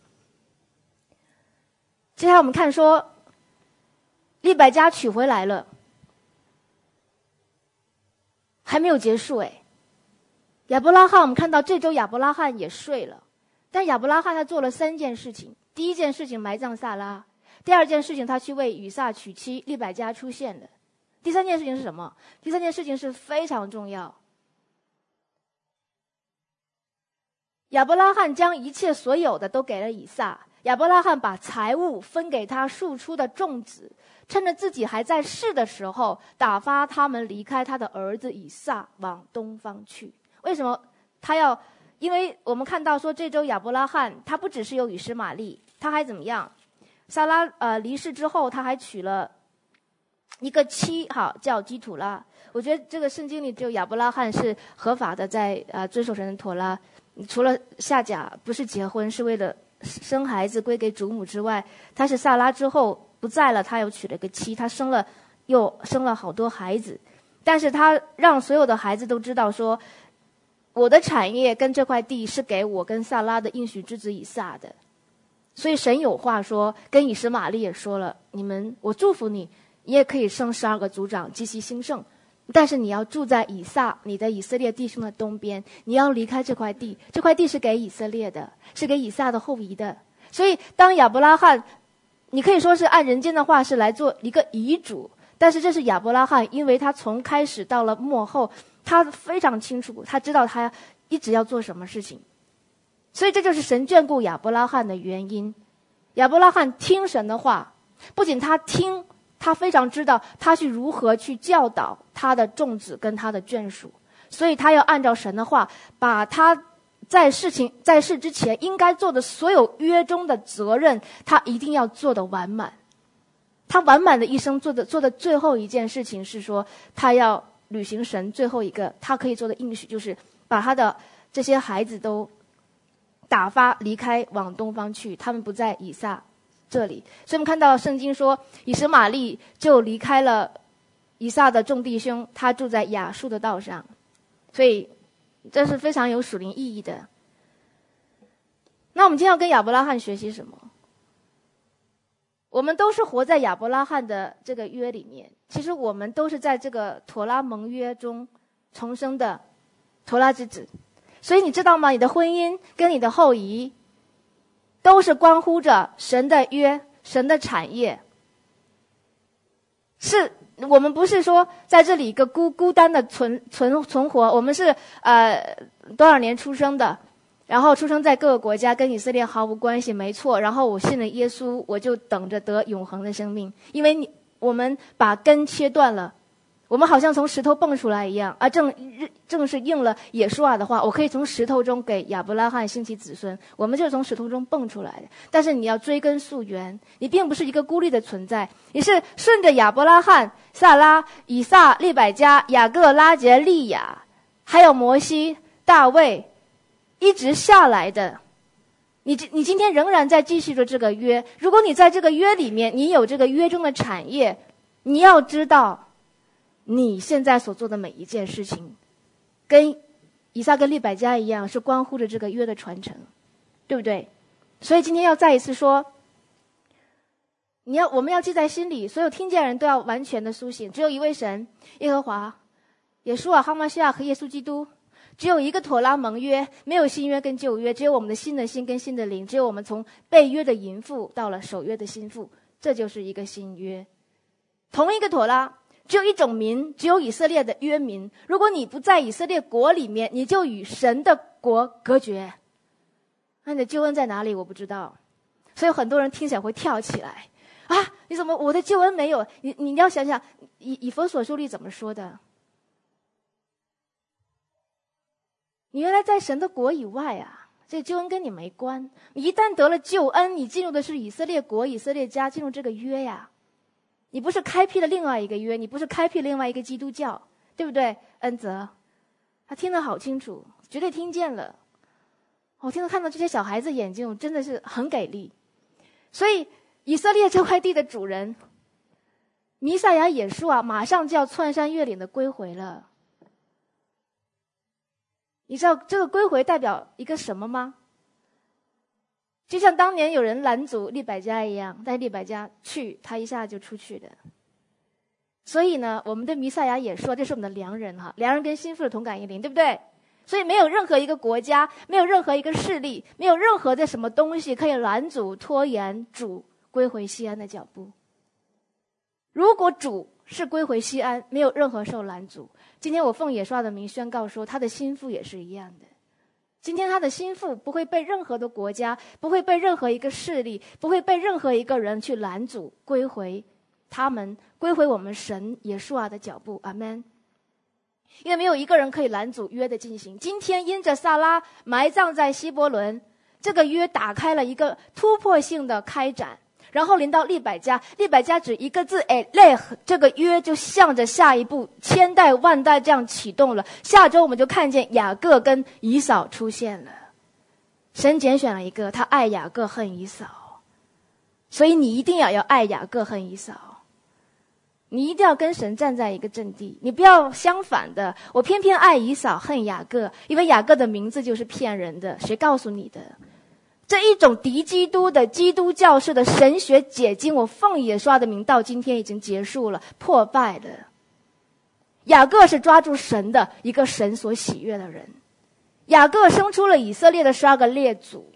[SPEAKER 1] 接下来我们看说，利百加娶回来了。还没有结束哎，亚伯拉罕，我们看到这周亚伯拉罕也睡了，但亚伯拉罕他做了三件事情。第一件事情埋葬撒拉，第二件事情他去为以撒娶妻，利百加出现了。第三件事情是什么？第三件事情是非常重要。亚伯拉罕将一切所有的都给了以撒，亚伯拉罕把财物分给他庶出的众子，趁着自己还在世的时候，打发他们离开他的儿子以撒，往东方去。为什么他要？因为我们看到说，这周亚伯拉罕他不只是有以实玛利，他还怎么样？撒拉呃离世之后，他还娶了一个妻，好叫基土拉。我觉得这个圣经里只有亚伯拉罕是合法的在呃遵守神的妥拉，除了夏甲不是结婚，是为了生孩子归给主母之外，他是撒拉之后不在了，他又娶了个妻，他生了又生了好多孩子，但是他让所有的孩子都知道说，我的产业跟这块地是给我跟撒拉的应许之子以撒的。所以神有话说，跟以实玛利也说了，你们我祝福你，你也可以生十二个族长，极其兴盛，但是你要住在以撒你的以色列弟兄的东边，你要离开这块地，这块地是给以色列的，是给以撒的后裔的。所以当亚伯拉罕，你可以说是按人间的话是来做一个遗嘱，但是这是亚伯拉罕，因为他从开始到了末后，他非常清楚，他知道他一直要做什么事情，所以这就是神眷顾亚伯拉罕的原因。亚伯拉罕听神的话，不仅他听，他非常知道他去如何去教导他的众子跟他的眷属，所以他要按照神的话，把他在事情在世之前应该做的所有约中的责任，他一定要做得完满。他完满的一生做的做的最后一件事情是说，他要履行神最后一个他可以做的应许，就是把他的这些孩子都打发离开往东方去，他们不在以撒这里。所以我们看到圣经说，以实玛利就离开了以撒的众弟兄，他住在亚述的道上，所以这是非常有属灵意义的。那我们今天要跟亚伯拉罕学习什么？我们都是活在亚伯拉罕的这个约里面，其实我们都是在这个妥拉盟约中重生的妥拉之子。所以你知道吗？你的婚姻跟你的后裔都是关乎着神的约、神的产业。是我们不是说在这里一个孤孤单的存存存活，我们是呃多少年出生的，然后出生在各个国家，跟以色列毫无关系，没错。然后我信了耶稣，我就等着得永恒的生命，因为你我们把根切断了。我们好像从石头蹦出来一样，而正正是应了耶稣啊的话，我可以从石头中给亚伯拉罕兴起子孙。我们就是从石头中蹦出来的。但是你要追根溯源，你并不是一个孤立的存在，你是顺着亚伯拉罕、撒拉、以撒、利百加、雅各、拉结、利亚，还有摩西、大卫，一直下来的。你你今天仍然在继续着这个约。如果你在这个约里面，你有这个约中的产业，你要知道。你现在所做的每一件事情，跟以撒跟利百加一样，是关乎着这个约的传承，对不对？所以今天要再一次说，你要我们要记在心里，所有听见人都要完全的苏醒。只有一位神，耶和华，耶稣啊，哈玛西亚和耶稣基督，只有一个妥拉盟约，没有新约跟旧约，只有我们的新的心跟新的灵，只有我们从被约的淫妇到了守约的心腹，这就是一个新约。同一个妥拉。只有一种民，只有以色列的约民。如果你不在以色列国里面，你就与神的国隔绝。那你的救恩在哪里？我不知道。所以很多人听起来会跳起来啊！你怎么我的救恩没有？你你要想想，以以弗所书里怎么说的？你原来在神的国以外啊，这救恩跟你没关。你一旦得了救恩，你进入的是以色列国、以色列家，进入这个约呀。你不是开辟了另外一个约，你不是开辟另外一个基督教，对不对？恩泽，他听得好清楚，绝对听见了。我听到看到这些小孩子眼睛，真的是很给力。所以以色列这块地的主人，弥赛亚耶稣啊，马上就要窜山越岭的归回了。你知道这个归回代表一个什么吗？就像当年有人拦阻利百加一样，但是利百加去，他一下就出去的。所以呢，我们对弥赛亚也说，这是我们的良人哈，良人跟心腹的同感一灵，对不对？所以没有任何一个国家，没有任何一个势力，没有任何的什么东西可以拦阻、拖延主归回西安的脚步。如果主是归回西安，没有任何受拦阻。今天我奉耶稣的名宣告说，他的心腹也是一样的。今天他的心腹不会被任何的国家，不会被任何一个势力，不会被任何一个人去拦阻归回他们，归回我们神耶稣啊的脚步。阿们。因为没有一个人可以拦阻约的进行。今天因着撒拉埋葬在希伯伦，这个约打开了一个突破性的开展。然后临到利百加，利百加只一个字，哎，累，这个约就向着下一步千代万代这样启动了。下周我们就看见雅各跟以扫出现了。神拣选了一个，他爱雅各恨以扫，所以你一定要要爱雅各恨以扫，你一定要跟神站在一个阵地，你不要相反的，我偏偏爱以扫恨雅各，因为雅各的名字就是骗人的，谁告诉你的？这一种敌基督的基督教式的神学解经，我奉耶稣的名到今天已经结束了，破败了。雅各是抓住神的一个神所喜悦的人，雅各生出了以色列的十二个列祖，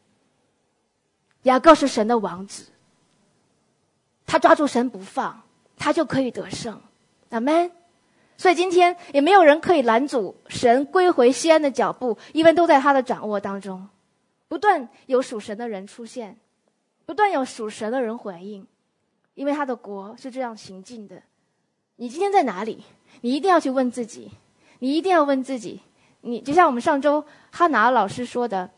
[SPEAKER 1] 雅各是神的王子，他抓住神不放，他就可以得胜。阿们。所以今天也没有人可以拦阻神归回西安的脚步，因为都在他的掌握当中。不断有属神的人出现，不断有属神的人回应，因为他的国是这样行进的。你今天在哪里？你一定要去问自己，你一定要问自己，你就像我们上周哈拿老师说的，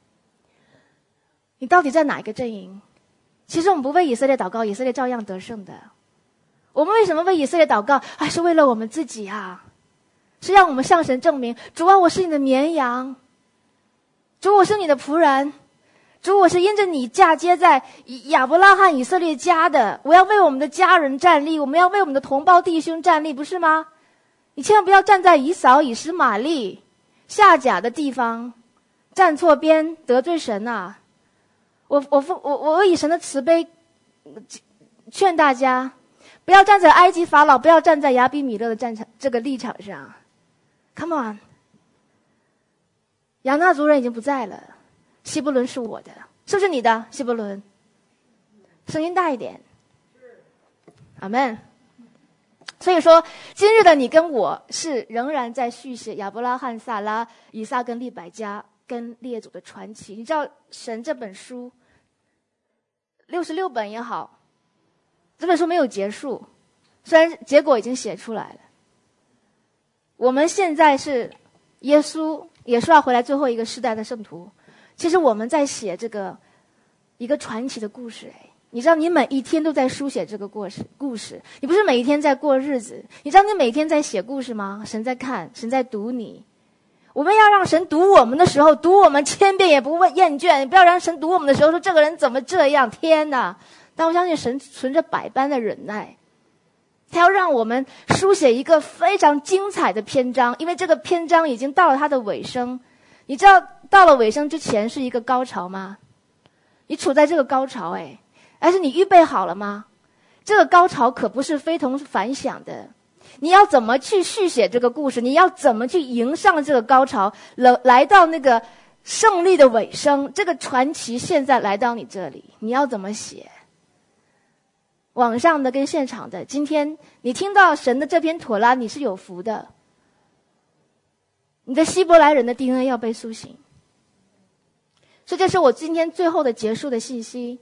[SPEAKER 1] 你到底在哪一个阵营？其实我们不为以色列祷告，以色列照样得胜的。我们为什么为以色列祷告？还是为了我们自己啊，是让我们向神证明，主啊，我是你的绵羊，主，我是你的仆人，主，我是因着你嫁接在亚伯拉罕以色列家的，我要为我们的家人站立，我们要为我们的同胞弟兄站立，不是吗？你千万不要站在以扫、以实玛利、下甲的地方，站错边，得罪神啊！我我我我以神的慈悲劝大家，不要站在埃及法老，不要站在亚比米勒的战场这个立场上。Come on， 亚衲族人已经不在了，希伯伦是我的， 是不是你的，希伯伦？声音大一点。阿们。所以说，今日的你跟我是仍然在续写亚伯拉罕、撒拉、以撒跟利百加跟列祖的传奇。你知道，神这本书六十六本也好，这本书没有结束，虽然结果已经写出来了。我们现在是耶稣也是要回来最后一个世代的圣徒，其实我们在写这个一个传奇的故事。哎，你知道你每一天都在书写这个故事故事，你不是每一天在过日子，你知道你每天在写故事吗？神在看，神在读你。我们要让神读我们的时候，读我们千遍也不会厌倦，不要让神读我们的时候说这个人怎么这样，天哪。但我相信神存着百般的忍耐，他要让我们书写一个非常精彩的篇章，因为这个篇章已经到了它的尾声。你知道到了尾声之前是一个高潮吗？你处在这个高潮，哎，而是你预备好了吗？这个高潮可不是非同凡响的，你要怎么去续写这个故事？你要怎么去迎上这个高潮，来来到那个胜利的尾声？这个传奇现在来到你这里，你要怎么写？网上的跟现场的，今天你听到神的这篇妥拉，你是有福的。你的希伯来人的 D N A 要被苏醒。这就是我今天最后的结束的信息。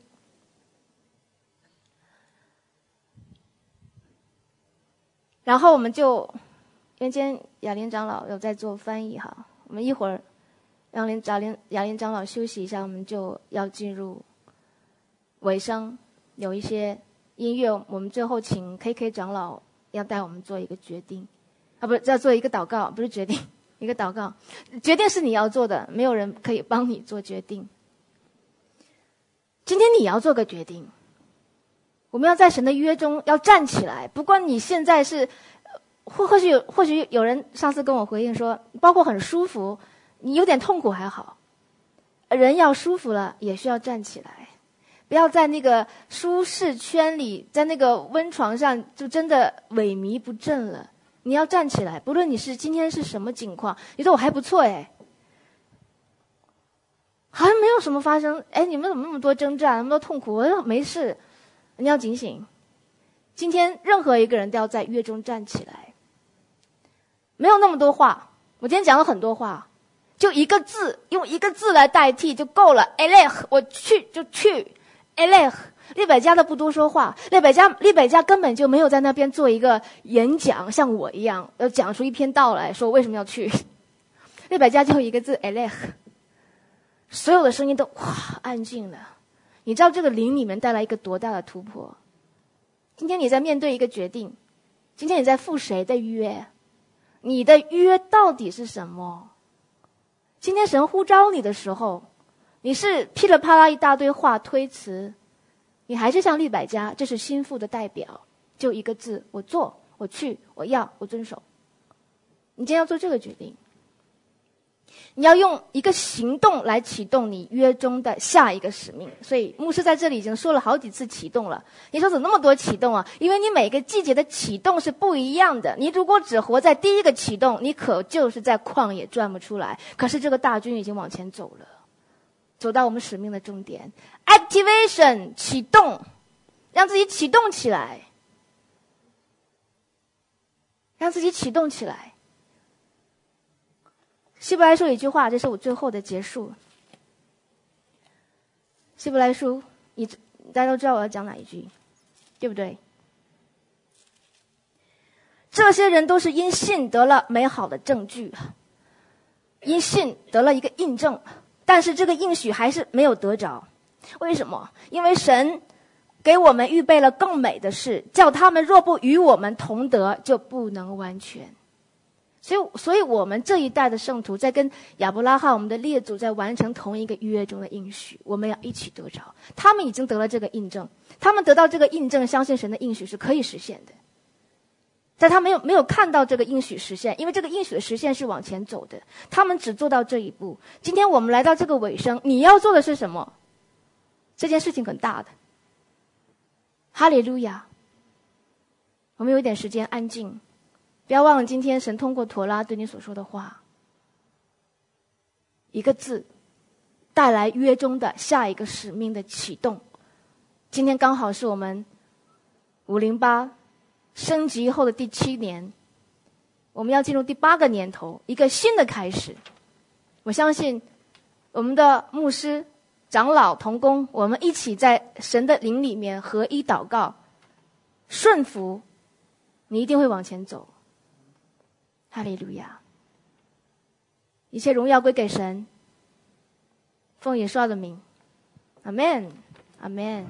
[SPEAKER 1] 然后我们就，因为今天雅琳长老有在做翻译哈，我们一会儿让林雅琳雅琳长老休息一下，我们就要进入尾声，有一些音乐，我们最后请 K K 长老要带我们做一个决定，啊，不是要做一个祷告，不是决定，一个祷告，决定是你要做的，没有人可以帮你做决定。今天你要做个决定，我们要在神的约中要站起来。不管你现在是，或或许有或许有人上次跟我回应说，包括很舒服，你有点痛苦还好，人要舒服了也需要站起来。不要在那个舒适圈里，在那个温床上就真的萎靡不振了。你要站起来，不论你是今天是什么境况，你说我还不错哎，好像没有什么发生，哎，你们怎么那么多征战，那么多痛苦？我说没事，你要警醒。今天任何一个人都要在约中站起来，没有那么多话。我今天讲了很多话，就一个字，用一个字来代替就够了。elech， 我去就去。elech， 利百加的不多说话，利百加利百加根本就没有在那边做一个演讲，像我一样要讲出一篇道来说为什么要去。利百加就一个字 elech， 所有的声音都哇安静了。你知道这个灵里面带来一个多大的突破？今天你在面对一个决定，今天你在赴谁的约？你的约到底是什么？今天神呼召你的时候，你是噼里啪啦一大堆话推辞，你还是像利百加，这是心腹的代表，就一个字，我做，我去，我要，我遵守。你今天要做这个决定，你要用一个行动来启动你约中的下一个使命。所以牧师在这里已经说了好几次启动了。你说怎么那么多启动啊？因为你每个季节的启动是不一样的。你如果只活在第一个启动，你可就是在旷野转不出来。可是这个大军已经往前走了，走到我们使命的终点。 Activation， 启动，让自己启动起来，让自己启动起来。希伯来书有一句话，这是我最后的结束。希伯来书，你大家都知道我要讲哪一句，对不对？这些人都是因信得了美好的证据，因信得了一个印证，但是这个应许还是没有得着。为什么？因为神给我们预备了更美的事，叫他们若不与我们同得，就不能完全。所以，所以我们这一代的圣徒在跟亚伯拉罕我们的列祖在完成同一个约中的应许，我们要一起得着。他们已经得了这个印证，他们得到这个印证，相信神的应许是可以实现的。但他没有没有看到这个应许实现，因为这个应许的实现是往前走的，他们只做到这一步。今天我们来到这个尾声，你要做的是什么？这件事情很大的。哈利路亚！我们有一点时间安静，不要忘了今天神通过陀拉对你所说的话。一个字带来约中的下一个使命的启动。今天刚好是我们五零八升级后的第七年，我们要进入第八个年头，一个新的开始。我相信我们的牧师、长老、同工，我们一起在神的灵里面合一祷告，顺服，你一定会往前走。哈利路亚！一切荣耀归给神，奉耶稣的名，阿们，阿们。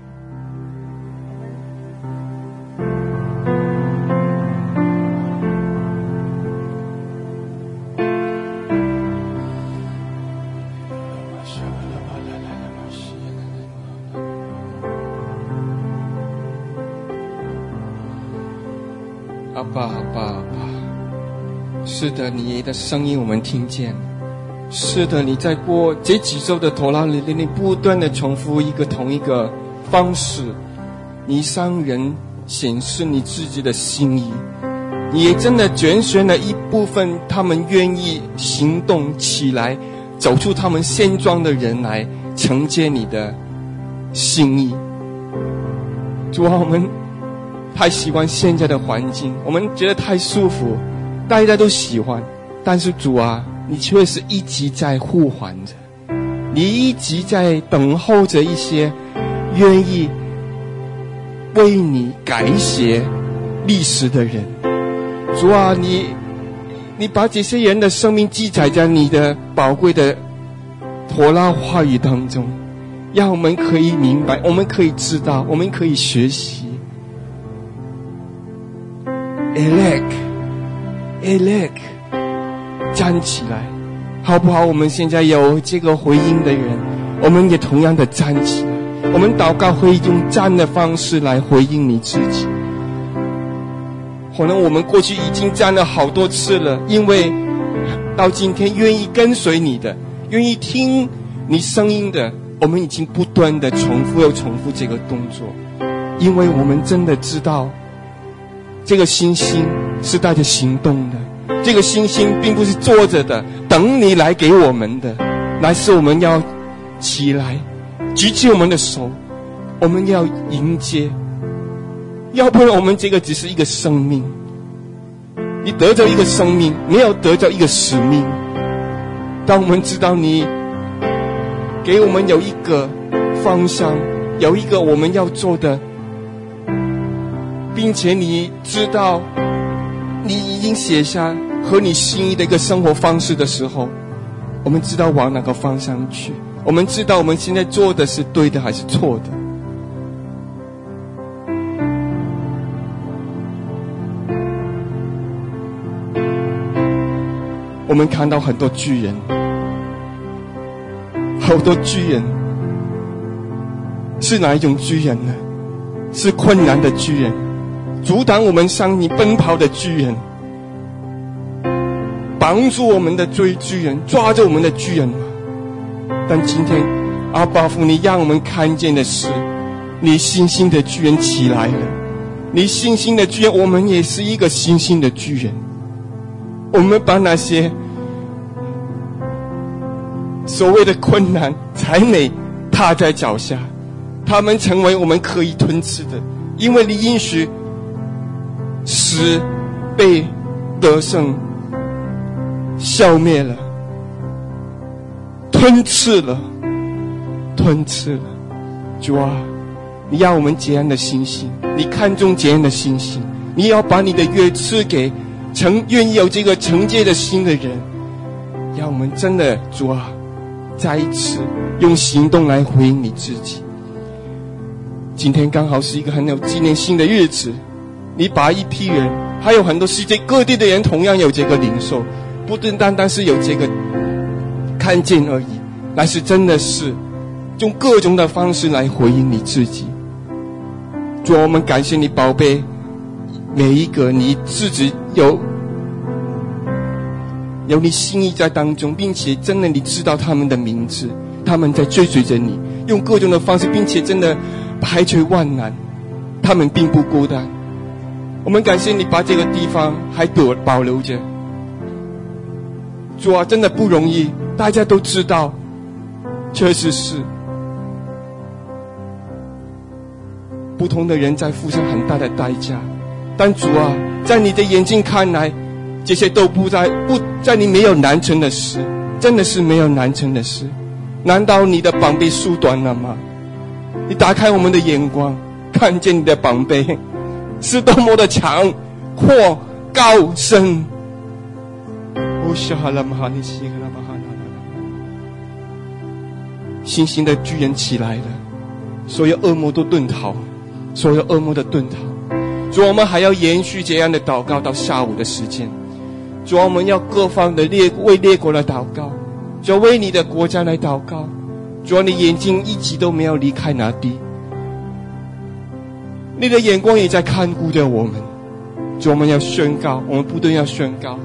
[SPEAKER 2] 阿爸，阿爸，阿爸，是的，你的声音我们听见。是的，你在过这几周的托拉里，你不断的重复一个同一个方式，你向人显示你自己的心意。你也真的拣选了一部分他们愿意行动起来，走出他们现状的人来承接你的心意。主啊，我们太喜欢现在的环境，我们觉得太舒服，大家都喜欢，但是主啊，你却是一直在呼唤着，你一直在等候着一些愿意为你改写历史的人。主啊，你你把这些人的生命记载在你的宝贵的托拉话语当中，让我们可以明白，我们可以知道，我们可以学习。Elek Elek 站起来，好不好？我们现在有这个回应的人，我们也同样的站起来。我们祷告会用站的方式来回应你自己。可能我们过去已经站了好多次了，因为到今天愿意跟随你的，愿意听你声音的，我们已经不断的重复又重复这个动作，因为我们真的知道这个信心是带着行动的，这个信心并不是坐着的等你来给我们的，乃是我们要起来举起我们的手，我们要迎接。要不然我们这个只是一个生命，你得着一个生命，没有得着一个使命。当我们知道你给我们有一个方向，有一个我们要做的，并且你知道你已经写下合你心意的一个生活方式的时候，我们知道往哪个方向去，我们知道我们现在做的是对的还是错的。我们看到很多巨人，好多巨人，是哪一种巨人呢？是困难的巨人，阻挡我们向你奔跑的巨人，绑住我们的追巨人，抓着我们的巨人吗？但今天阿爸父，你让我们看见的是你新兴的巨人起来了，你新兴的巨人，我们也是一个新兴的巨人。我们把那些所谓的困难才美踏在脚下，他们成为我们可以吞吃的，因为你应许死被得胜消灭了，吞吃了，吞吃了。主啊，你要我们这样的信心，你看重这样的信心，你要把你的约赐给承愿意有这个承接的心的人，让我们真的主啊，再一次用行动来回应你自己。今天刚好是一个很有纪念性的日子，你把一批人，还有很多世界各地的人同样有这个领受，不单单是有这个看见而已，乃是真的是用各种的方式来回应你自己。主啊，我们感谢你宝贝每一个你自己有有你心意在当中，并且真的你知道他们的名字，他们在追随着你，用各种的方式，并且真的排除万难，他们并不孤单。我们感谢你把这个地方还保留着。主啊，真的不容易，大家都知道确实是不同的人在付上很大的代价，但主啊，在你的眼睛看来，这些都不在不在你没有难成的事，真的是没有难成的事。难道你的膀臂缩短了吗？你打开我们的眼光，看见你的膀臂是多么的长阔高深。星星的巨人起来了，所有恶魔都遁逃，所有恶魔的遁逃。主，我们还要延续这样的祷告到下午的时间。主，我们要各方的列为列国来祷告，主，为你的国家来祷告。主，你眼睛一直都没有离开那地，你的眼光也在看顾着我们。主，我们要宣告，我们不断要宣告。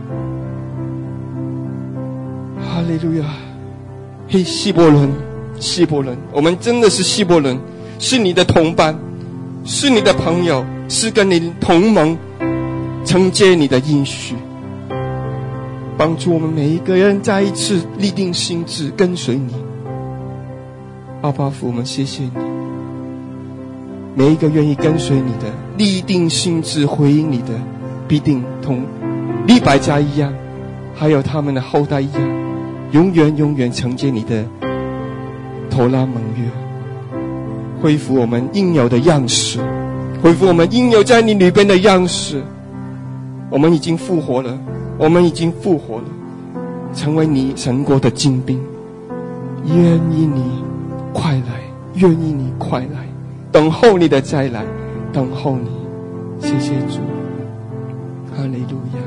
[SPEAKER 2] 哈利路亚！嘿，希伯伦，希伯伦，我们真的是希伯伦，是你的同伴，是你的朋友，是跟你同盟，承接你的应许，帮助我们每一个人再一次立定心志跟随你。阿爸父，我们谢谢你，每一个愿意跟随你的，立定心志回应你的，必定同利百加一样，还有他们的后代一样，永远永远承接你的头拉盟约，恢复我们应有的样式，恢复我们应有在你里边的样式。我们已经复活了，我们已经复活了，成为你神国的精兵。愿意你快来，愿意你快来，等候你的再来，等候你。谢谢主，哈利路亚。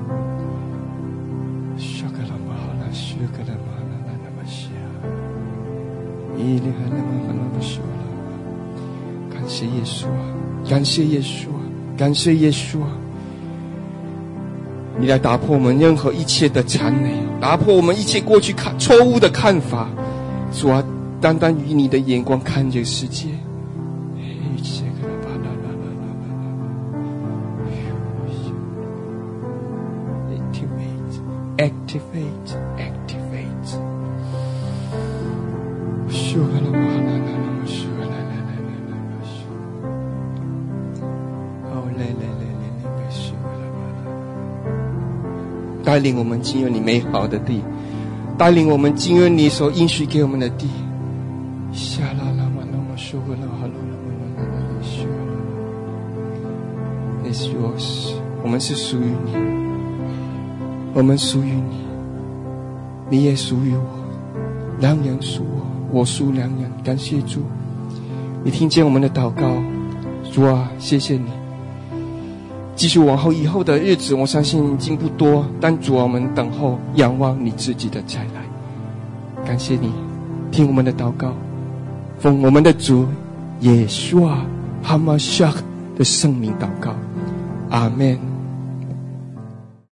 [SPEAKER 2] 感谢耶稣啊，感谢耶稣啊，感谢耶稣啊！你来打破我们任何一切的残累，打破我们一切过去看错误的看法。主啊，单单以你的眼光看这个世界。Activate, activate. 带领我们进入你美好的地，带领我们进入你所应许给我们的地。It's yours， 我们是属于你，我们属于你，你也属于我，良人属我，我属良人。感谢主，你听见我们的祷告，主啊，谢谢你。继续往后以后的日子，我相信已经不多，但主啊，我们等候仰望你自己的再来。感谢你听我们的祷告，奉我们的主耶稣哈马夏的圣名祷告，阿们。